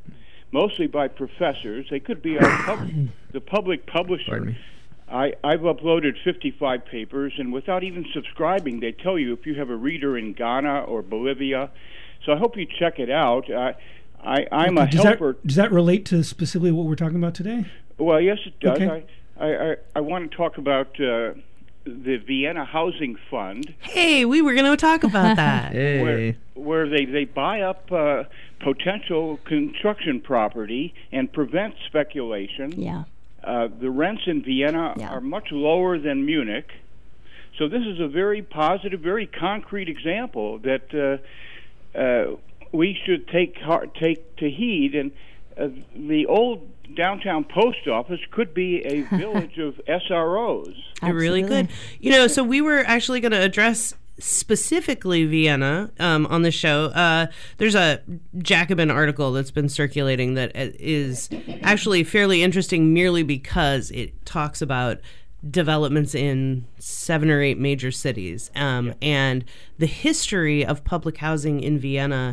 Speaker 8: mostly by professors. They could be our pub- the public publisher.
Speaker 4: Pardon me.
Speaker 8: I, I've uploaded fifty-five papers, and without even subscribing, they tell you if you have a reader in Ghana or Bolivia. So I hope you check it out. Uh, I, I'm a
Speaker 2: does
Speaker 8: helper.
Speaker 2: That, does that relate to specifically what we're talking about today?
Speaker 8: Well, yes, it does.
Speaker 2: Okay.
Speaker 8: I, I, I, I want to talk about uh, the Vienna Housing Fund,
Speaker 3: Hey, we were going to talk about that.
Speaker 4: Hey.
Speaker 8: where where they, they buy up uh, potential construction property and prevent speculation.
Speaker 5: Yeah.
Speaker 8: Uh, the rents in Vienna
Speaker 5: Yeah.
Speaker 8: are much lower than Munich. So this is a very positive, very concrete example that uh, uh, we should take heart, take to heed. And uh, the old downtown post office could be a village of S R Os.
Speaker 3: It really
Speaker 5: Absolutely.
Speaker 3: could. You know, so we were actually going to address specifically Vienna um, on the show. Uh, there's a Jacobin article that's been circulating that is actually fairly interesting merely because it talks about developments in seven or eight major cities. Um, and the history of public housing in Vienna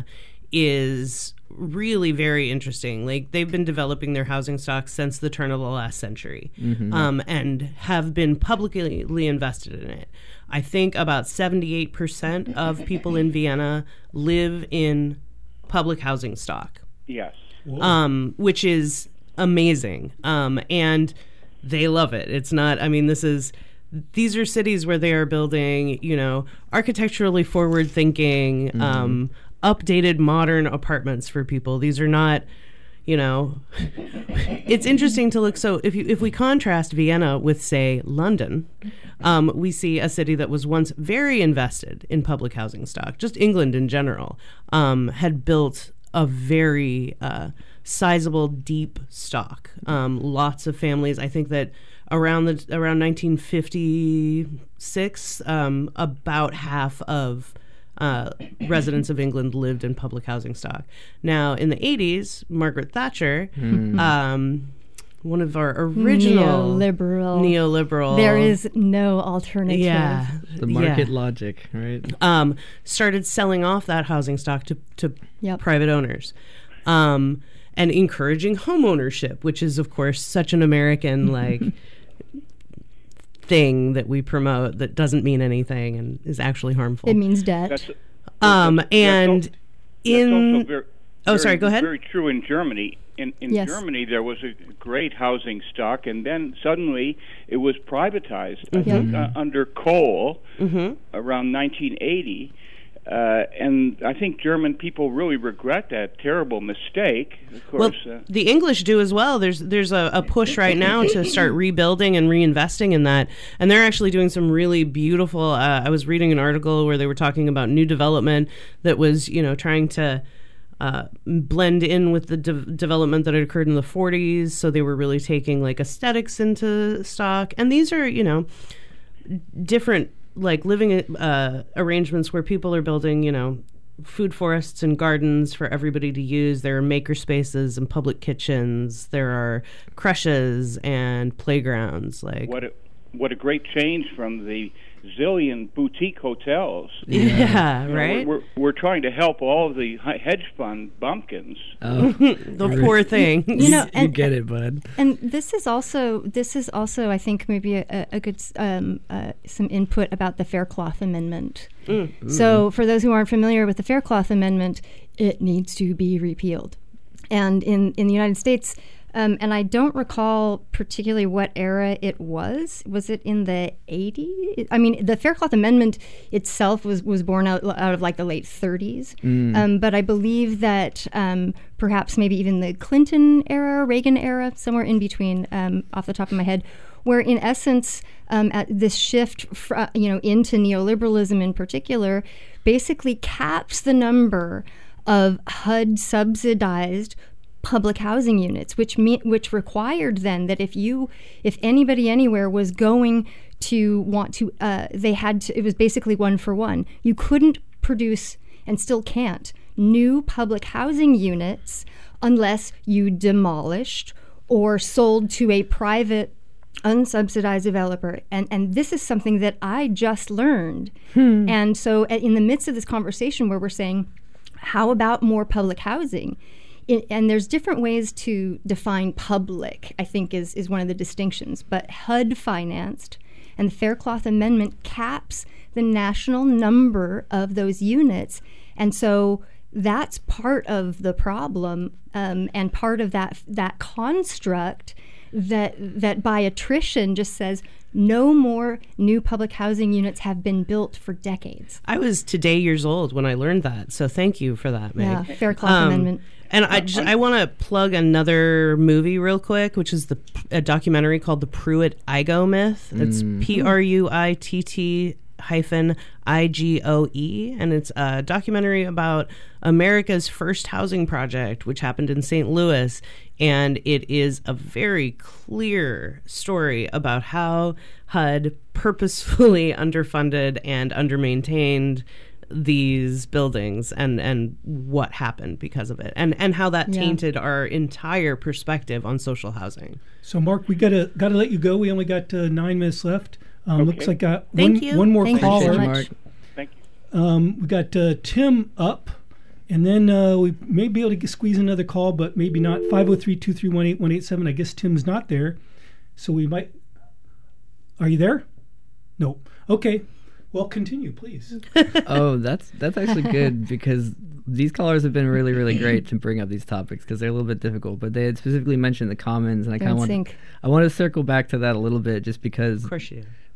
Speaker 3: is really very interesting. Like, they've been developing their housing stock since the turn of the last century,
Speaker 4: Mm-hmm.
Speaker 3: um, and have been publicly invested in it. I think about seventy-eight percent of people in Vienna live in public housing stock,
Speaker 8: Yes.
Speaker 3: um, which is amazing. Um, and they love it. It's not, I mean, this is these are cities where they are building, you know, architecturally forward-thinking, mm-hmm. um, updated, modern apartments for people. These are not, you know, it's interesting to look. So if you if we contrast Vienna with, say, London, um, we see a city that was once very invested in public housing stock. Just England in general um, had built a very uh, sizable, deep stock. Um, lots of families. I think that around the around nineteen fifty-six, um, about half of Uh, residents of England lived in public housing stock. Now, in the eighties, Margaret Thatcher, mm. um, one of our original
Speaker 5: neoliberal,
Speaker 3: neoliberal,
Speaker 5: there is no alternative.
Speaker 3: Yeah,
Speaker 4: the market
Speaker 3: yeah.
Speaker 4: logic, right?
Speaker 3: Um, started selling off that housing stock to to
Speaker 5: yep.
Speaker 3: private owners, um, and encouraging home ownership, which is, of course, such an American like. thing that we promote that doesn't mean anything and is actually harmful.
Speaker 5: It means debt.
Speaker 8: That's,
Speaker 3: um,
Speaker 8: that's,
Speaker 3: and
Speaker 8: that's
Speaker 3: in
Speaker 8: also very,
Speaker 3: oh,
Speaker 8: very,
Speaker 3: sorry, go ahead.
Speaker 8: Very true in Germany. In in
Speaker 5: yes.
Speaker 8: Germany, there was a great housing stock, and then suddenly it was privatized
Speaker 3: Mm-hmm.
Speaker 8: I think, uh, under Kohl
Speaker 3: mm-hmm.
Speaker 8: around nineteen eighty. Uh, and I think German people really regret that terrible mistake. Of course,
Speaker 3: well,
Speaker 8: uh,
Speaker 3: the English do as well. There's there's a, a push right now to start rebuilding and reinvesting in that, and they're actually doing some really beautiful. Uh, I was reading an article where they were talking about new development that was, you know, trying to uh, blend in with the de- development that had occurred in the forties. So they were really taking like aesthetics into stock, and these are, you know, different. Like living uh, arrangements where people are building, you know, food forests and gardens for everybody to use. There are maker spaces and public kitchens. There are creches and playgrounds. Like
Speaker 8: what a, what a great change from the zillion boutique hotels.
Speaker 3: Yeah, yeah
Speaker 8: you know,
Speaker 3: right?
Speaker 8: We're, we're, we're trying to help all of the hedge fund bumpkins.
Speaker 4: Oh,
Speaker 3: the poor thing.
Speaker 5: You know, and,
Speaker 4: you get it, bud.
Speaker 5: And this is also this is also I think maybe a, a good um, uh, some input about the Faircloth Amendment.
Speaker 3: Mm.
Speaker 5: So for those who aren't familiar with the Faircloth Amendment, it needs to be repealed. And in in the United States. Um, and I don't recall particularly what era it was. Was it in the eighties? I mean, the Faircloth Amendment itself was, was born out, out of like the late thirties. Mm. Um, but I believe that um, perhaps maybe even the Clinton era, Reagan era, somewhere in between, um, off the top of my head, where in essence, um, at this shift fr- you know, into neoliberalism in particular, basically caps the number of H U D subsidized public housing units, which me- which required then that if you, if anybody anywhere was going to want to, uh, they had to, it was basically one for one. You couldn't produce, and still can't, new public housing units unless you demolished or sold to a private unsubsidized developer. And and this is something that I just learned. Hmm. And so in the midst of this conversation where we're saying, how about more public housing? It, and there's different ways to define public, I think, is, is one of the distinctions. But H U D financed, and the Faircloth Amendment caps the national number of those units. And so that's part of the problem, um, and part of that that construct that that by attrition just says no more new public housing units have been built for decades.
Speaker 3: I was today years old when I learned that, so thank you for that, Meg.
Speaker 5: Yeah, Faircloth
Speaker 3: um,
Speaker 5: Amendment.
Speaker 3: And I just, I want to plug another movie real quick, which is the a documentary called The Pruitt-Igoe Myth. It's
Speaker 4: Mm.
Speaker 3: P R U I T T hyphen I G O E, and it's a documentary about America's first housing project, which happened in Saint Louis, and it is a very clear story about how H U D purposefully underfunded and undermaintained these buildings and and what happened because of it, and and how that
Speaker 5: Yeah.
Speaker 3: tainted our entire perspective on social housing.
Speaker 2: So, Mark, we gotta gotta let you go. We only got uh, nine minutes left. Um,
Speaker 8: Okay.
Speaker 2: Looks like uh,
Speaker 3: Thank
Speaker 2: one
Speaker 3: you.
Speaker 2: one more
Speaker 5: Thank you
Speaker 2: caller.
Speaker 5: so
Speaker 4: Mark.
Speaker 5: much.
Speaker 8: Thank you.
Speaker 2: Um, we got uh, Tim up, and then uh, we may be able to get, squeeze another call, but maybe not. five oh three, two three one, eight one eight seven. I guess Tim's not there, so we might. Are you there? No. Okay. Well, continue, please.
Speaker 4: Oh, that's that's actually good because these callers have been really, really great to bring up these topics because they're a little bit difficult. But they had specifically mentioned the commons, and I kind of
Speaker 5: Don't
Speaker 4: want
Speaker 5: think.
Speaker 4: I want to circle back to that a little bit just because
Speaker 3: Of course you.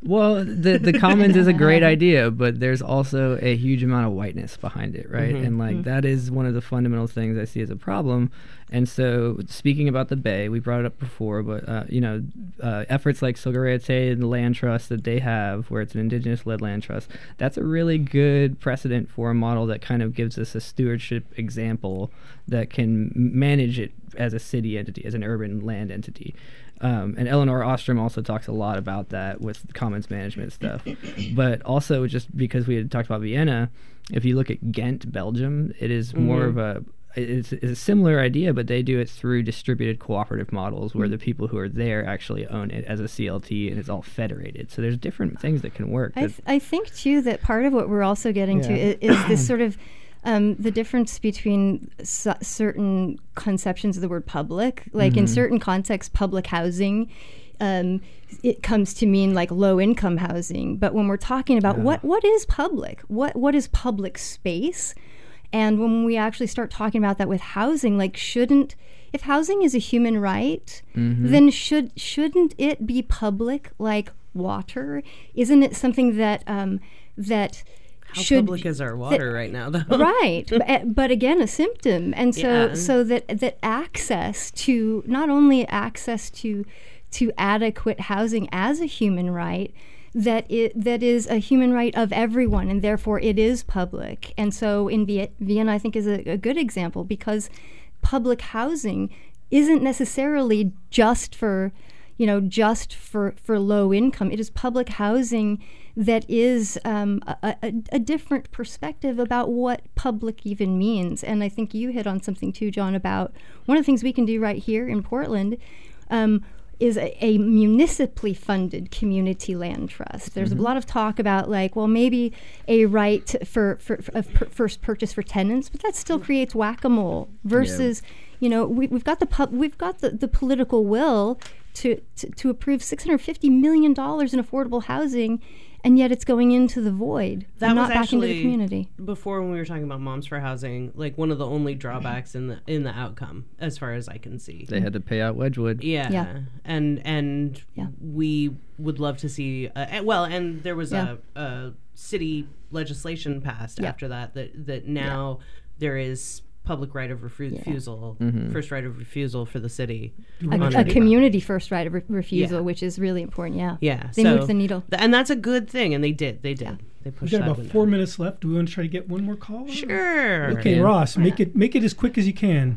Speaker 4: Well, the the commons is a great idea, but there's also a huge amount of whiteness behind it, right?
Speaker 3: Mm-hmm.
Speaker 4: And like mm-hmm. that is one of the fundamental things I see as a problem. And so, speaking about the Bay, we brought it up before, but uh, you know, uh, efforts like Sogarete and the land trust that they have, where it's an indigenous-led land trust, that's a really good precedent for a model that kind of gives us a stewardship example that can manage it as a city entity, as an urban land entity. Um, and Eleanor Ostrom also talks a lot about that with commons management stuff. But also, just because we had talked about Vienna, if you look at Ghent, Belgium, it is mm-hmm. more of a it's, it's a similar idea, but they do it through distributed cooperative models where mm-hmm. the people who are there actually own it as a C L T, and it's all federated. So there's different things that can work.
Speaker 5: I, th- I think, too, that part of what we're also getting yeah. to is, is this sort of Um, the difference between c- certain conceptions of the word public, like mm-hmm. in certain contexts, public housing, um, it comes to mean like low income housing. But when we're talking about yeah. what what is public, what what is public space, and when we actually start talking about that with housing, like shouldn't if housing is a human right, mm-hmm. then should shouldn't it be public like water? Isn't it something that um, that
Speaker 3: How
Speaker 5: should,
Speaker 3: public is our water
Speaker 5: that,
Speaker 3: right now, though?
Speaker 5: Right, but, but again, a symptom, and so
Speaker 3: Yeah.
Speaker 5: so that that access to not only access to to adequate housing as a human right, that it that is a human right of everyone, and therefore it is public. And so in Viet- Vienna, I think is a, a good example because public housing isn't necessarily just for you know just for for low income. It is public housing that is um, a, a, a different perspective about what public even means. And I think you hit on something too, John, about one of the things we can do right here in Portland um, is a, a municipally funded community land trust. There's mm-hmm. a lot of talk about like, well, maybe a right for, for, for of per, first purchase for tenants, but that still creates whack-a-mole versus, yeah. you know, we, we've got the pub, we've got the, the political will to, to, to approve six hundred fifty million dollars in affordable housing, and yet it's going into the void,
Speaker 3: that
Speaker 5: and not
Speaker 3: was
Speaker 5: back into
Speaker 3: actually,
Speaker 5: the community.
Speaker 3: Before, when we were talking about Moms for Housing, like one of the only drawbacks in the in the outcome, as far as I can see.
Speaker 4: They had to pay out Wedgwood.
Speaker 3: Yeah,
Speaker 5: yeah.
Speaker 3: and and
Speaker 5: yeah.
Speaker 3: we would love to see. Uh, well, and there was
Speaker 5: yeah.
Speaker 3: a, a city legislation passed
Speaker 5: yeah.
Speaker 3: after that that that now yeah. there is public right of refu- refusal,
Speaker 4: yeah. mm-hmm.
Speaker 3: first right of refusal for the city.
Speaker 5: A, a community first right of re- refusal,
Speaker 3: yeah.
Speaker 5: which is really important, yeah.
Speaker 3: Yeah.
Speaker 5: They
Speaker 3: so
Speaker 5: moved the needle.
Speaker 3: Th- and that's a good thing, and they did. They did. Yeah. They pushed
Speaker 2: We've got
Speaker 3: that
Speaker 2: about
Speaker 3: window.
Speaker 2: four minutes left. Do we want to try to get one more call?
Speaker 3: Sure.
Speaker 2: Okay,
Speaker 4: Yeah.
Speaker 2: Ross, make it make it as quick as you can.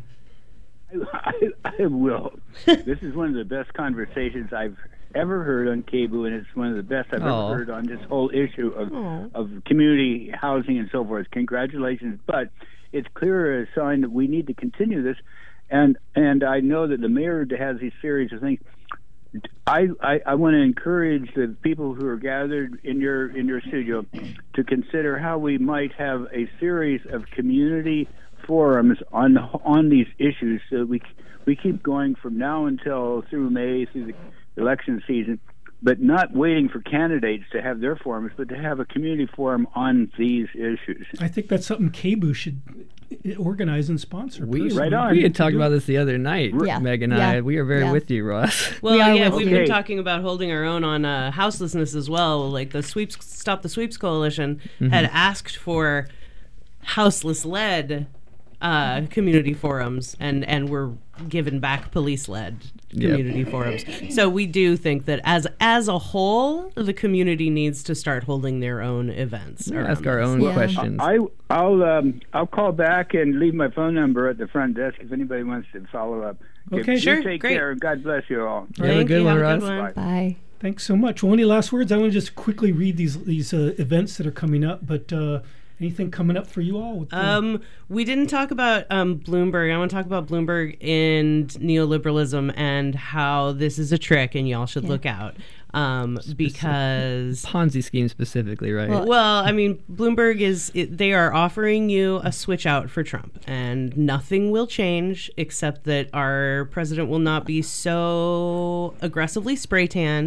Speaker 9: I, I will. This is one of the best conversations I've ever heard on K B O O, and it's one of the best I've
Speaker 4: Aww.
Speaker 9: ever heard on this whole issue of
Speaker 3: Aww.
Speaker 9: of community housing and so forth. Congratulations. But it's clear a sign that we need to continue this, and and I know that the mayor has these series of things. I, I, I want to encourage the people who are gathered in your in your studio to consider how we might have a series of community forums on on these issues, so we we keep going from now until through May, through the election season, but not waiting for candidates to have their forums, but to have a community forum on these issues.
Speaker 2: I think that's something K B O O should organize and sponsor.
Speaker 4: We,
Speaker 9: Right on.
Speaker 4: we had talked about this the other night,
Speaker 5: Yeah.
Speaker 4: Meg and
Speaker 5: Yeah.
Speaker 4: I. We are very
Speaker 5: Yeah.
Speaker 4: with you, Ross.
Speaker 3: Well,
Speaker 5: We are
Speaker 3: yeah,
Speaker 5: with
Speaker 3: we've
Speaker 9: you.
Speaker 3: been talking about holding our own on uh, houselessness as well. Like the Sweeps Stop the Sweeps Coalition
Speaker 4: Mm-hmm.
Speaker 3: had asked for houseless-led uh, community forums, and and were given back police-led community
Speaker 4: Yep.
Speaker 3: forums. So we do think that as as a whole, the community needs to start holding their own events.
Speaker 4: We'll
Speaker 3: around
Speaker 4: ask our
Speaker 3: this.
Speaker 4: own
Speaker 5: Yeah.
Speaker 4: questions.
Speaker 9: I I'll um, I'll call back and leave my phone number at the front desk if anybody wants to follow up.
Speaker 2: Okay.
Speaker 9: You
Speaker 3: Sure,
Speaker 9: Take
Speaker 3: great.
Speaker 9: care and God bless you all.
Speaker 4: Have a
Speaker 3: Thank
Speaker 4: good
Speaker 3: you.
Speaker 4: one,
Speaker 3: Have a
Speaker 4: Ross.
Speaker 3: good one.
Speaker 5: Bye.
Speaker 2: Thanks so much. Well, any last words? I want to just quickly read these these uh, events that are coming up, but uh, anything coming up for you all? With the-
Speaker 3: Um, we didn't talk about um, Bloomberg. I want to talk about Bloomberg and neoliberalism and how this is a trick, and y'all should
Speaker 5: Yeah.
Speaker 3: look out. Um, because
Speaker 4: Ponzi scheme specifically, right?
Speaker 5: Well,
Speaker 3: well, I mean, Bloomberg is it, they are offering you a switch out for Trump, and nothing will change except that our president will not be so aggressively spray tanned,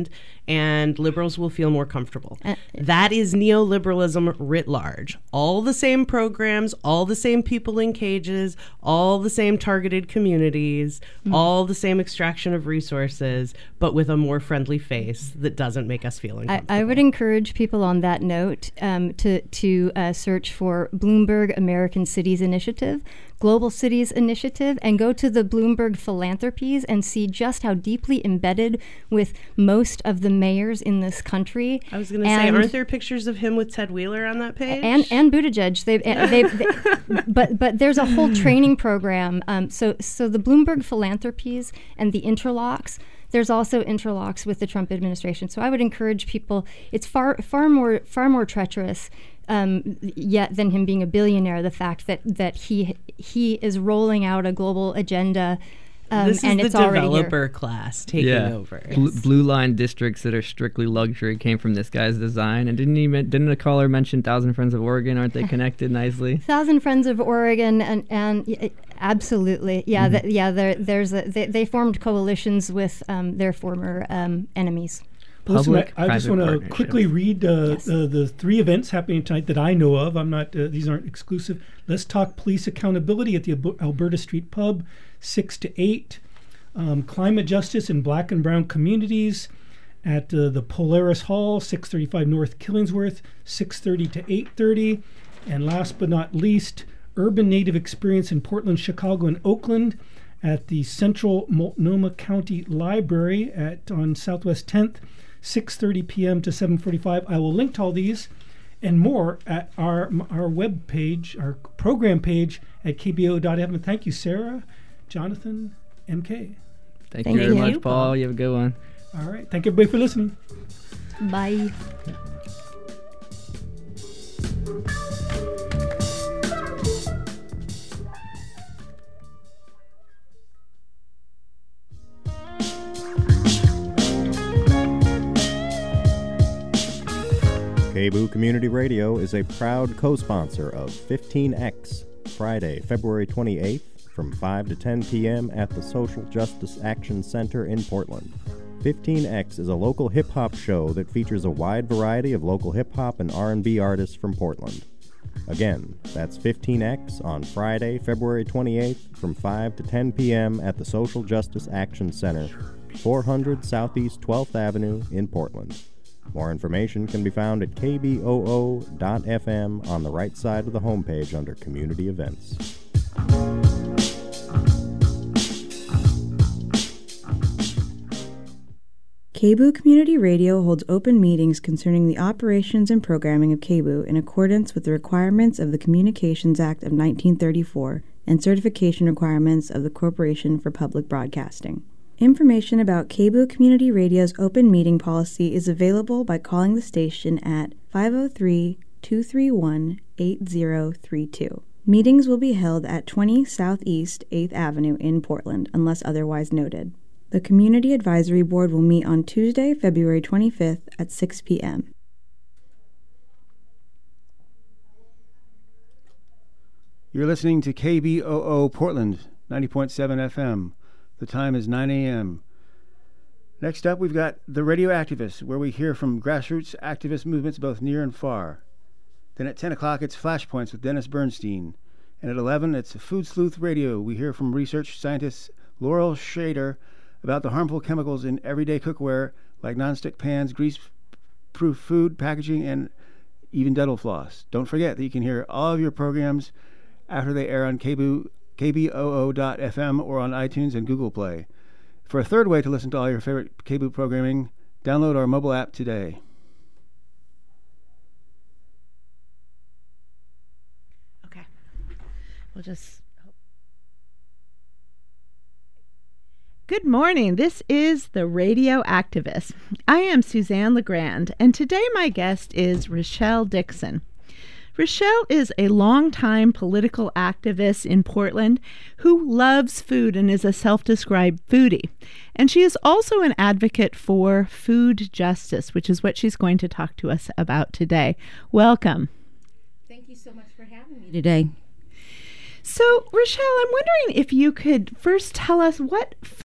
Speaker 3: and liberals will feel more comfortable. Uh, that is neoliberalism writ large. All the same programs, all the same people in cages, all the same targeted communities, mm-hmm. all the same extraction of resources, but with a more friendly face that doesn't make us feel uncomfortable.
Speaker 5: I, I would encourage people on that note um, to, to uh, search for Bloomberg American Cities Initiative, Global Cities Initiative, and go to the Bloomberg Philanthropies and see just how deeply embedded with most of the mayors in this country.
Speaker 3: I was going to say, aren't there pictures of him with Ted Wheeler on that page?
Speaker 5: And and Buttigieg. They've, they've, they, but but there's a whole training program. Um, so so the Bloomberg Philanthropies and the interlocks. There's also interlocks with the Trump administration. So I would encourage people. It's far far more far more treacherous. Um, yet than him being a billionaire, the fact that, that he he is rolling out a global agenda. Um,
Speaker 3: this is
Speaker 5: and
Speaker 3: the
Speaker 5: it's
Speaker 3: developer class taking
Speaker 4: yeah.
Speaker 3: over.
Speaker 4: Blue, blue line districts that are strictly luxury came from this guy's design. And didn't he? Didn't a caller mention Thousand Friends of Oregon? Aren't they connected nicely?
Speaker 5: Thousand Friends of Oregon, and and absolutely, yeah, mm-hmm. the, yeah. There, there's a, they, they formed coalitions with um, their former um, enemies.
Speaker 2: Listen, I, I just want to quickly read uh, yes. uh, the three events happening tonight that I know of. I'm not; uh, these aren't exclusive. Let's talk police accountability at the Ab- Alberta Street Pub, six to eight. Um, climate justice in Black and Brown communities at uh, the Polaris Hall, six thirty-five North Killingsworth, six thirty to eight thirty. And last but not least, urban native experience in Portland, Chicago, and Oakland at the Central Multnomah County Library at on Southwest tenth. six thirty p.m. to seven forty-five. I will link to all these and more at our our web page, our program page at k b o dot f m. Thank you, Sarah, Jonathan, M K.
Speaker 4: Thank,
Speaker 5: Thank
Speaker 4: you very
Speaker 5: you.
Speaker 4: much, Paul. You have a good one.
Speaker 2: All right. Thank everybody for listening.
Speaker 5: Bye.
Speaker 10: K B O O Community Radio is a proud co-sponsor of fifteen X, Friday, February twenty-eighth, from five to ten p.m. at the Social Justice Action Center in Portland. fifteen X is a local hip-hop show that features a wide variety of local hip-hop and R and B artists from Portland. Again, that's fifteen X on Friday, February twenty-eighth, from five to ten p.m. at the Social Justice Action Center, four hundred Southeast twelfth Avenue in Portland. More information can be found at k b o o dot f m on the right side of the homepage under Community Events.
Speaker 11: K B O O Community Radio holds open meetings concerning the operations and programming of K B O O in accordance with the requirements of the Communications Act of nineteen thirty-four and certification requirements of the Corporation for Public Broadcasting. Information about K B O O Community Radio's open meeting policy is available by calling the station at five oh three, two three one, eight oh three two. Meetings will be held at twenty Southeast eighth Avenue in Portland, unless otherwise noted. The Community Advisory Board will meet on Tuesday, February twenty-fifth at six p.m.
Speaker 12: You're listening to K B O O Portland, ninety point seven F M. The time is nine a.m. Next up, we've got The Radio Activists, where we hear from grassroots activist movements both near and far. Then at ten o'clock, it's Flashpoints with Dennis Bernstein. And at eleven, it's Food Sleuth Radio. We hear from research scientist Laurel Schrader about the harmful chemicals in everyday cookware like nonstick pans, grease-proof food packaging, and even dental floss. Don't forget that you can hear all of your programs after they air on K B O O k b o o dot f m or on iTunes and Google Play. For a third way to listen to all your favorite K B O O programming, download our mobile app today.
Speaker 13: Okay. We'll just... Good morning. This is The Radio Activist. I am Suzanne Legrand, and today my guest is Rochelle Dixon. Rochelle is a longtime political activist in Portland who loves food and is a self-described foodie. And she is also an advocate for food justice, which is what she's going to talk to us about today. Welcome.
Speaker 14: Thank you so much for having me today.
Speaker 13: So, Rochelle, I'm wondering if you could first tell us what